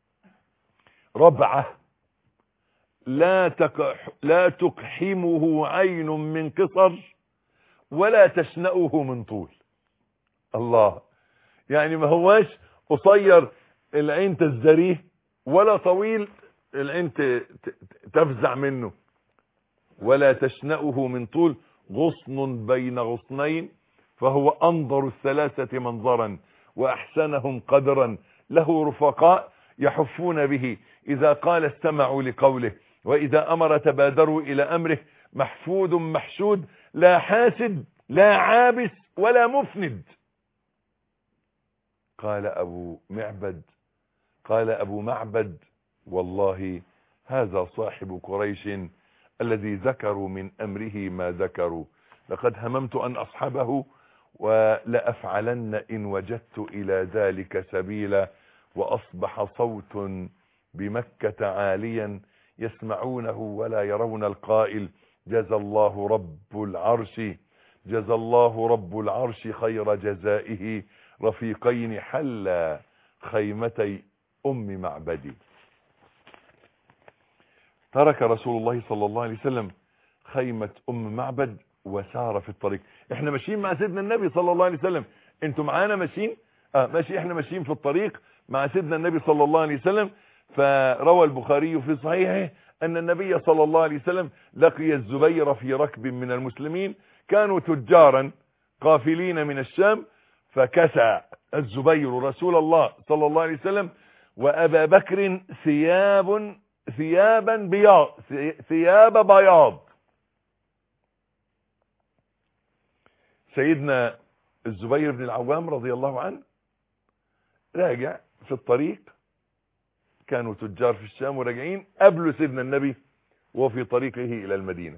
ربعة لا تكح لا تقحمه عين من قصر، ولا تشنأه من طول. الله، يعني ما هواش قصير العين تزدريه، ولا طويل العين تفزع منه. ولا تشنأه من طول، غصن بين غصنين، فهو أنظر الثلاثة منظرا وأحسنهم قدرا، له رفقاء يحفون به، إذا قال استمعوا لقوله، وإذا أمر تبادروا إلى أمره، محفود محشود، لا حاسد لا عابس ولا مفند. قال أبو معبد قال أبو معبد والله هذا صاحب قريش الذي ذكروا من أمره ما ذكروا، لقد هممت أن أصحبه ولأفعلن إن وجدت إلى ذلك سبيلا. وأصبح صوت بمكة عاليا يسمعونه ولا يرون القائل جزى الله رب العرش جزى الله رب العرش خير جزائه رفيقين حلا خيمتي أم معبدي. ترك رسول الله صلى الله عليه وسلم خيمة أم معبد وسار في الطريق. احنا ماشيين مع سيدنا النبي صلى الله عليه وسلم، انتوا معانا ماشيين اه ماشي، احنا ماشيين في الطريق مع سيدنا النبي صلى الله عليه وسلم. فروى البخاري في صحيحه ان النبي صلى الله عليه وسلم لقي الزبير في ركب من المسلمين كانوا تجارا قافلين من الشام، فكسى الزبير رسول الله صلى الله عليه وسلم وأبا بكر ثياب ثيابا بياض ثياب بياض. سيدنا الزبير بن العوام رضي الله عنه راجع في الطريق، كانوا تجار في الشام وراجعين، قبلوا سيدنا النبي وفي طريقه إلى المدينة.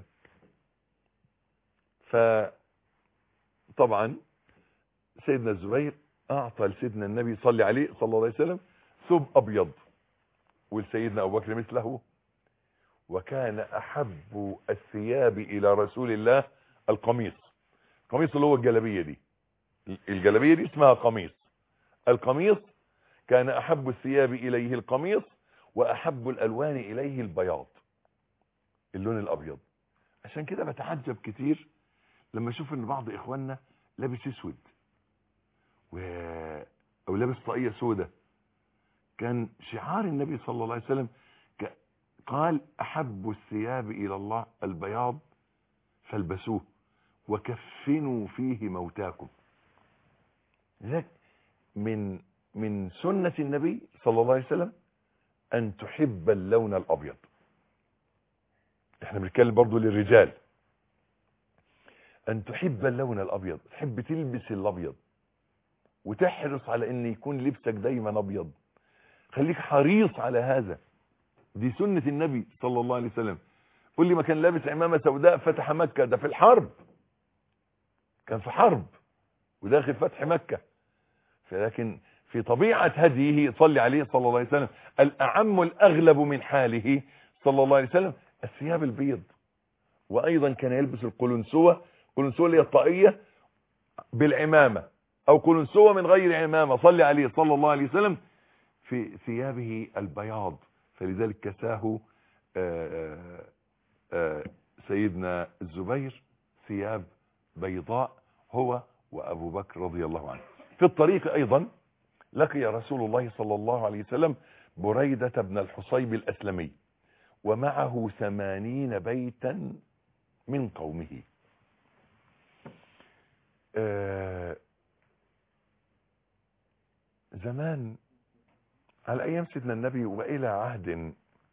فطبعا سيدنا الزبير أعطى لسيدنا النبي صلى عليه صلى الله عليه وسلم ثوب أبيض، ولسيدنا أبو بكر مثله. وكان أحب الثياب إلى رسول الله القميص. القميص اللي هو الجلبية دي، الجلبية دي اسمها قميص. القميص كان أحب الثياب إليه القميص، وأحب الألوان إليه البياض، اللون الأبيض. عشان كده بتعجب كتير لما اشوف ان بعض اخواننا لابس اسود و... او لابس طاقية سودة. كان شعار النبي صلى الله عليه وسلم ك... قال احب الثياب الى الله البياض فالبسوه وكفنوا فيه موتاكم. لذلك من من سنة النبي صلى الله عليه وسلم ان تحب اللون الابيض. احنا بنتكلم برضو للرجال، ان تحب اللون الابيض، تحب تلبس الابيض وتحرص على ان يكون لبسك دايما ابيض. خليك حريص على هذا، دي سنة النبي صلى الله عليه وسلم. قل لي ما كان لابس عمامة سوداء فتح مكة، ده في الحرب، كان في حرب وداخل فتح مكة. لكن في طبيعة هديه صلى عليه صلى الله عليه وسلم الأعم الأغلب من حاله صلى الله عليه وسلم الثياب البيض. وأيضا كان يلبس القلنسوة، قلنسوة اللي هي الطاقية بالعمامة، أو قلنسوة من غير عمامة، صلى عليه صلى الله عليه وسلم في ثيابه البياض. فلذلك كساه آآ آآ سيدنا الزبير ثياب بيضاء هو وأبو بكر رضي الله عنه. في الطريق أيضا لقي رسول الله صلى الله عليه وسلم بريدة بن الحصيب الأسلمي ومعه ثمانين بيتا من قومه. آه زمان على أيام سيدنا النبي وإلى عهد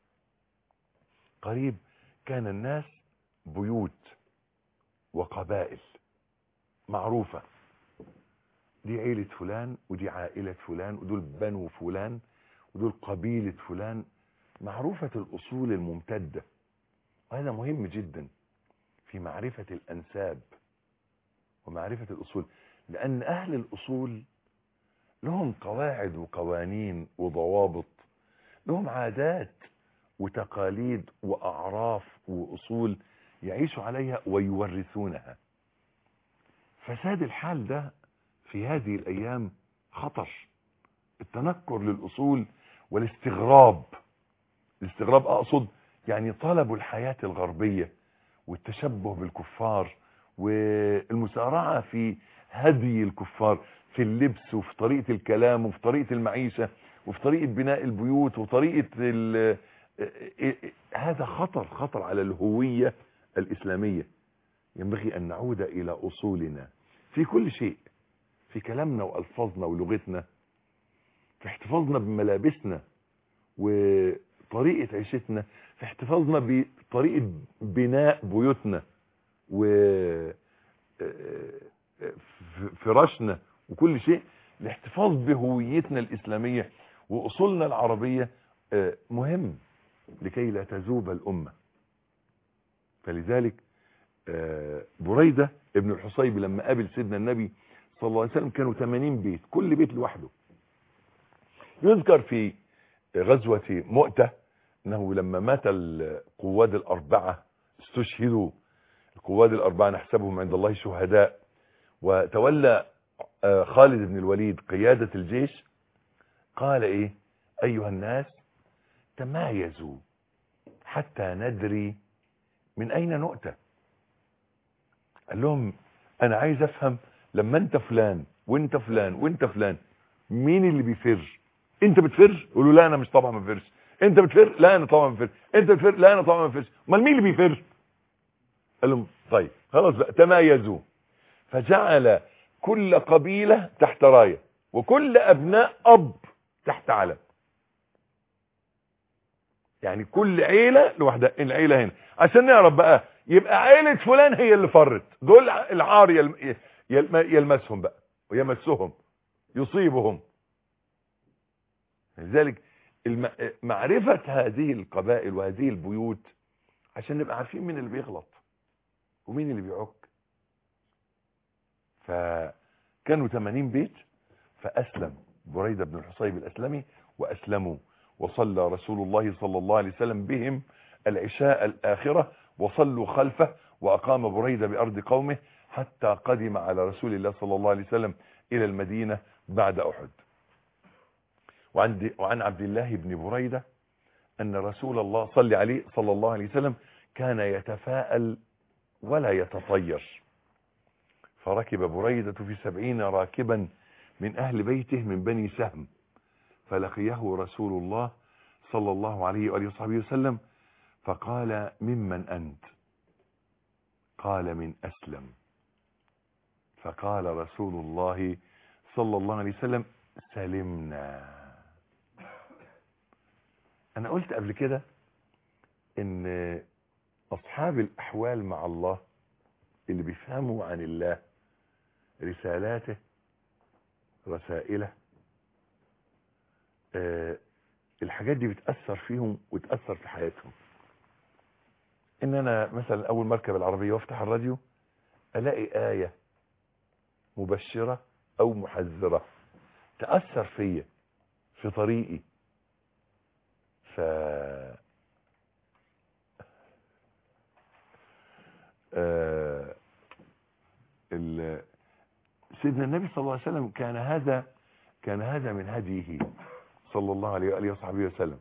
قريب كان الناس بيوت وقبائل معروفة، دي عيلة فلان ودي عائلة فلان ودول بنو فلان ودول قبيلة فلان، معروفة الأصول الممتدة. وهذا مهم جدا في معرفة الأنساب ومعرفة الأصول، لأن أهل الأصول لهم قواعد وقوانين وضوابط، لهم عادات وتقاليد وأعراف وأصول يعيشوا عليها ويورثونها. فساد الحال ده في هذه الأيام خطر، التنكر للأصول والاستغراب. الاستغراب أقصد يعني طلب الحياة الغربية والتشبه بالكفار والمسارعة في هدي الكفار في اللبس وفي طريقة الكلام وفي طريقة المعيشة وفي طريقة بناء البيوت وطريقة ال... هذا خطر خطر على الهوية الإسلامية. ينبغي أن نعود إلى أصولنا في كل شيء، في كلامنا وألفاظنا ولغتنا، في احتفاظنا بملابسنا وطريقة عيشتنا، في احتفاظنا بطريقة بناء بيوتنا وفراشنا وكل شيء. الاحتفاظ بهويتنا الإسلامية وأصولنا العربية مهم لكي لا تذوب الأمة. فلذلك بريدة ابن الحصيب لما قابل سيدنا النبي صلى الله عليه وسلم كانوا ثمانين بيت، كل بيت لوحده. يذكر في غزوة مؤتة انه لما مات القواد الاربعة استشهدوا، القواد الاربعة نحسبهم عند الله شهداء، وتولى خالد بن الوليد قيادة الجيش، قال ايه؟ ايها الناس تمايزوا حتى ندري من اين نؤتى. قال لهم انا عايز افهم لما انت فلان وانت فلان وانت فلان مين اللي بيفر؟ انت بتفر؟ يقولوا لا انا مش طبعا ما بفرش. انت بتفر؟ لا انا طبعا ما بفرش. انت بتفر؟ لا انا طبعا ما بفرش. امال مين اللي بيفر؟ قال لهم طيب خلاص بقى تمايزوا، فجعل كل قبيلة تحت راية وكل ابناء اب تحت علم، يعني كل عيلة لوحدها، العيلة هنا عشان نعرف بقى يبقى عيلة فلان هي اللي فرت، دول العار يلمسهم بقى ويمسهم يصيبهم. لذلك معرفة هذه القبائل وهذه البيوت عشان نبقى عارفين مين اللي بيغلط ومين اللي بيعك. فكانوا ثمانين بيت، فأسلم بريدة بن الحصيب الأسلمي وأسلموا، وصلى رسول الله صلى الله عليه وسلم بهم العشاء الآخرة وصلوا خلفه، وأقام بريدة بأرض قومه حتى قدم على رسول الله صلى الله عليه وسلم إلى المدينة بعد أحد. وعن, وعن عبد الله بن بريدة أن رسول الله صلى عليه صلى الله عليه وسلم كان يتفاءل ولا يتطير، فركب بريدة في سبعين راكبا من أهل بيته من بني سهم، فلقيه رسول الله صلى الله عليه وآله وصحبه وسلم فقال ممن أنت؟ قال من أسلم. فقال رسول الله صلى الله عليه وسلم سلمنا. أنا قلت قبل كده إن أصحاب الأحوال مع الله اللي بيفهموا عن الله رسالاته رسائله، أه الحاجات دي بتأثر فيهم وتأثر في حياتهم. إن أنا مثلا أول ما أركب العربية وافتح الراديو ألاقي آية مبشرة أو محذرة تأثر فيا في طريقي. ف آه ال... سيدنا النبي صلى الله عليه وسلم كان هذا كان هذا من هديه صلى الله عليه وآله وصحبه وسلم.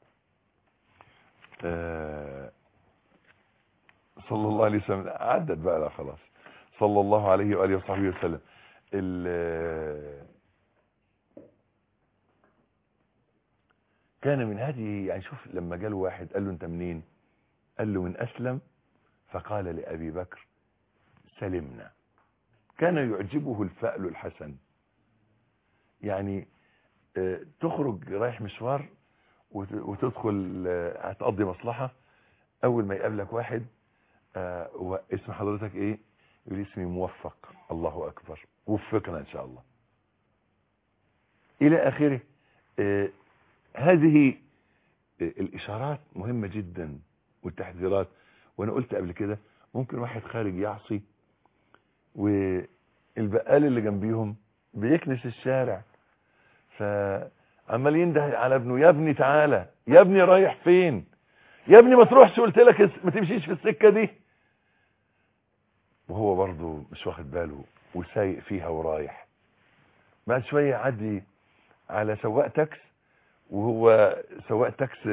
آه صلى الله عليه وسلم عدت بقى لا خلاص صلى الله عليه وآله وصحبه وسلم. كان من هديه، يعني شوف لما جاله واحد قال له انت منين؟ قال له من أسلم. فقال لأبي بكر سلمنا. كان يعجبه الفأل الحسن، يعني اه تخرج رايح مشوار وتدخل اه هتقضي مصلحة، اول ما يقابلك واحد اه واسم حضرتك ايه؟ يقول اسمي موفق. الله اكبر، وفقنا ان شاء الله الى اخره. اه هذه الاشارات مهمة جدا والتحذيرات. وانا قلت قبل كده ممكن واحد خارج يعصي والبقال اللي جنبيهم بيكنس الشارع، فعمال ينده على ابنه يا ابني تعالى، يا ابني رايح فين، يا ابني ما تروحش، قلت لك ما تمشيش في السكة دي، وهو برضه مش واخد باله وسايق فيها ورايح. بعد شوية يعدي على سواق تاكس وهو سواق تاكس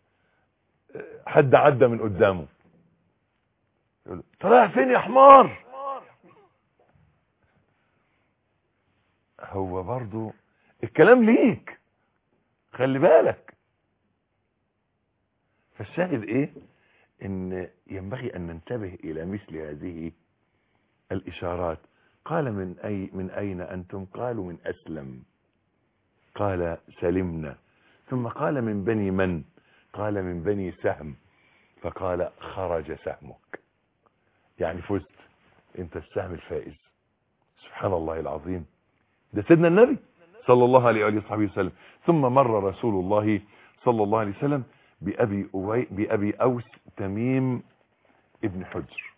حد عدى من قدامه، يقول له رايح فين يا حمار؟ هو برضو الكلام ليك، خلي بالك. فالشاهد ايه؟ ان ينبغي ان ننتبه الى مثل هذه الاشارات. قال من اي من اين انتم؟ قالوا من اسلم. قال سلمنا. ثم قال من بني من؟ قال من بني سهم. فقال خرج سهمك، يعني فزت، انت السهم الفائز. سبحان الله العظيم، ده سيدنا النبي صلى الله عليه وآله وصحبه وسلم. ثم مر رسول الله صلى الله عليه وسلم بأبي, أوي بأبي أوس تميم ابن حجر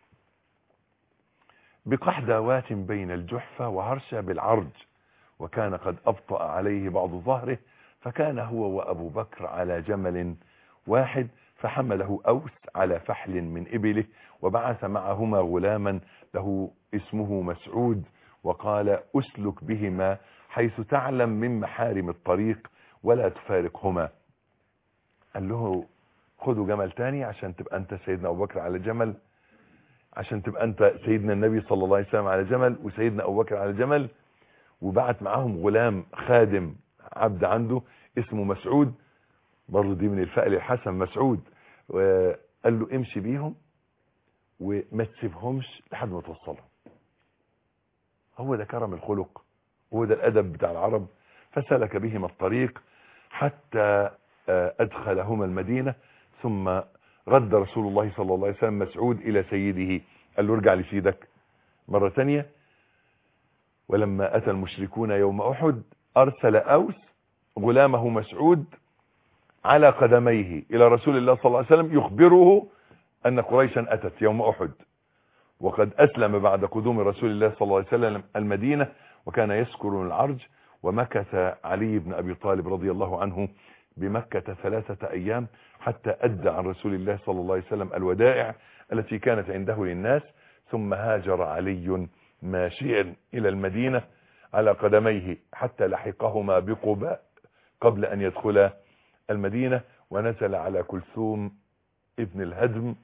بقحداوات بين الجحفة وهرشة بالعرج، وكان قد أبطأ عليه بعض ظهره، فكان هو وأبو بكر على جمل واحد فحمله أوس على فحل من إبله وبعث معهما غلاما له اسمه مسعود وقال أسلك بهما حيث تعلم من محارم الطريق ولا تفارقهما. قال له خدوا جمل تاني عشان تبقى أنت سيدنا أبو بكر على جمل، عشان تبقى أنت سيدنا النبي صلى الله عليه وسلم على جمل وسيدنا أبو بكر على جمل. وبعت معاهم غلام خادم عبد عنده اسمه مسعود، برضه دي من الفأل الحسن مسعود، وقال له امشي بيهم وما تسيبهمش لحد ما توصلهم. هو ده كرم الخلق، هو ده الأدب بتاع العرب. فسلك بهما الطريق حتى أدخلهما المدينة، ثم رد رسول الله صلى الله عليه وسلم مسعود إلى سيده، قال له ارجع لسيدك مرة ثانية. ولما أتى المشركون يوم أحد أرسل أوس غلامه مسعود على قدميه إلى رسول الله صلى الله عليه وسلم يخبره أن قريشا أتت يوم أحد، وقد أسلم بعد قدوم رسول الله صلى الله عليه وسلم المدينة وكان يسكن العرج. ومكث علي بن أبي طالب رضي الله عنه بمكة ثلاثة أيام حتى أدى عن رسول الله صلى الله عليه وسلم الودائع التي كانت عنده للناس. ثم هاجر علي ماشيا إلى المدينة على قدميه حتى لحقهما بقباء قبل أن يدخل المدينة، ونزل على كلثوم ابن الهدم.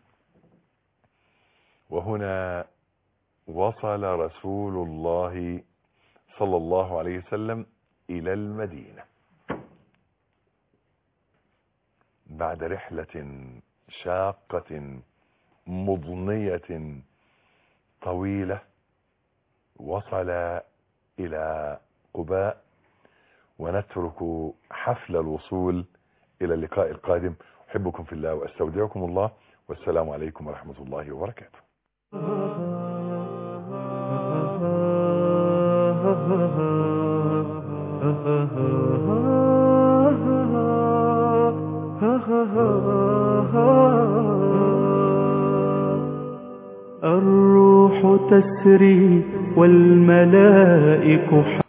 وهنا وصل رسول الله صلى الله عليه وسلم إلى المدينة بعد رحلة شاقة مضنية طويلة. وصل إلى قباء، ونترك حفل الوصول إلى اللقاء القادم. أحبكم في الله وأستودعكم الله، والسلام عليكم ورحمة الله وبركاته.
الروح تسري والملائك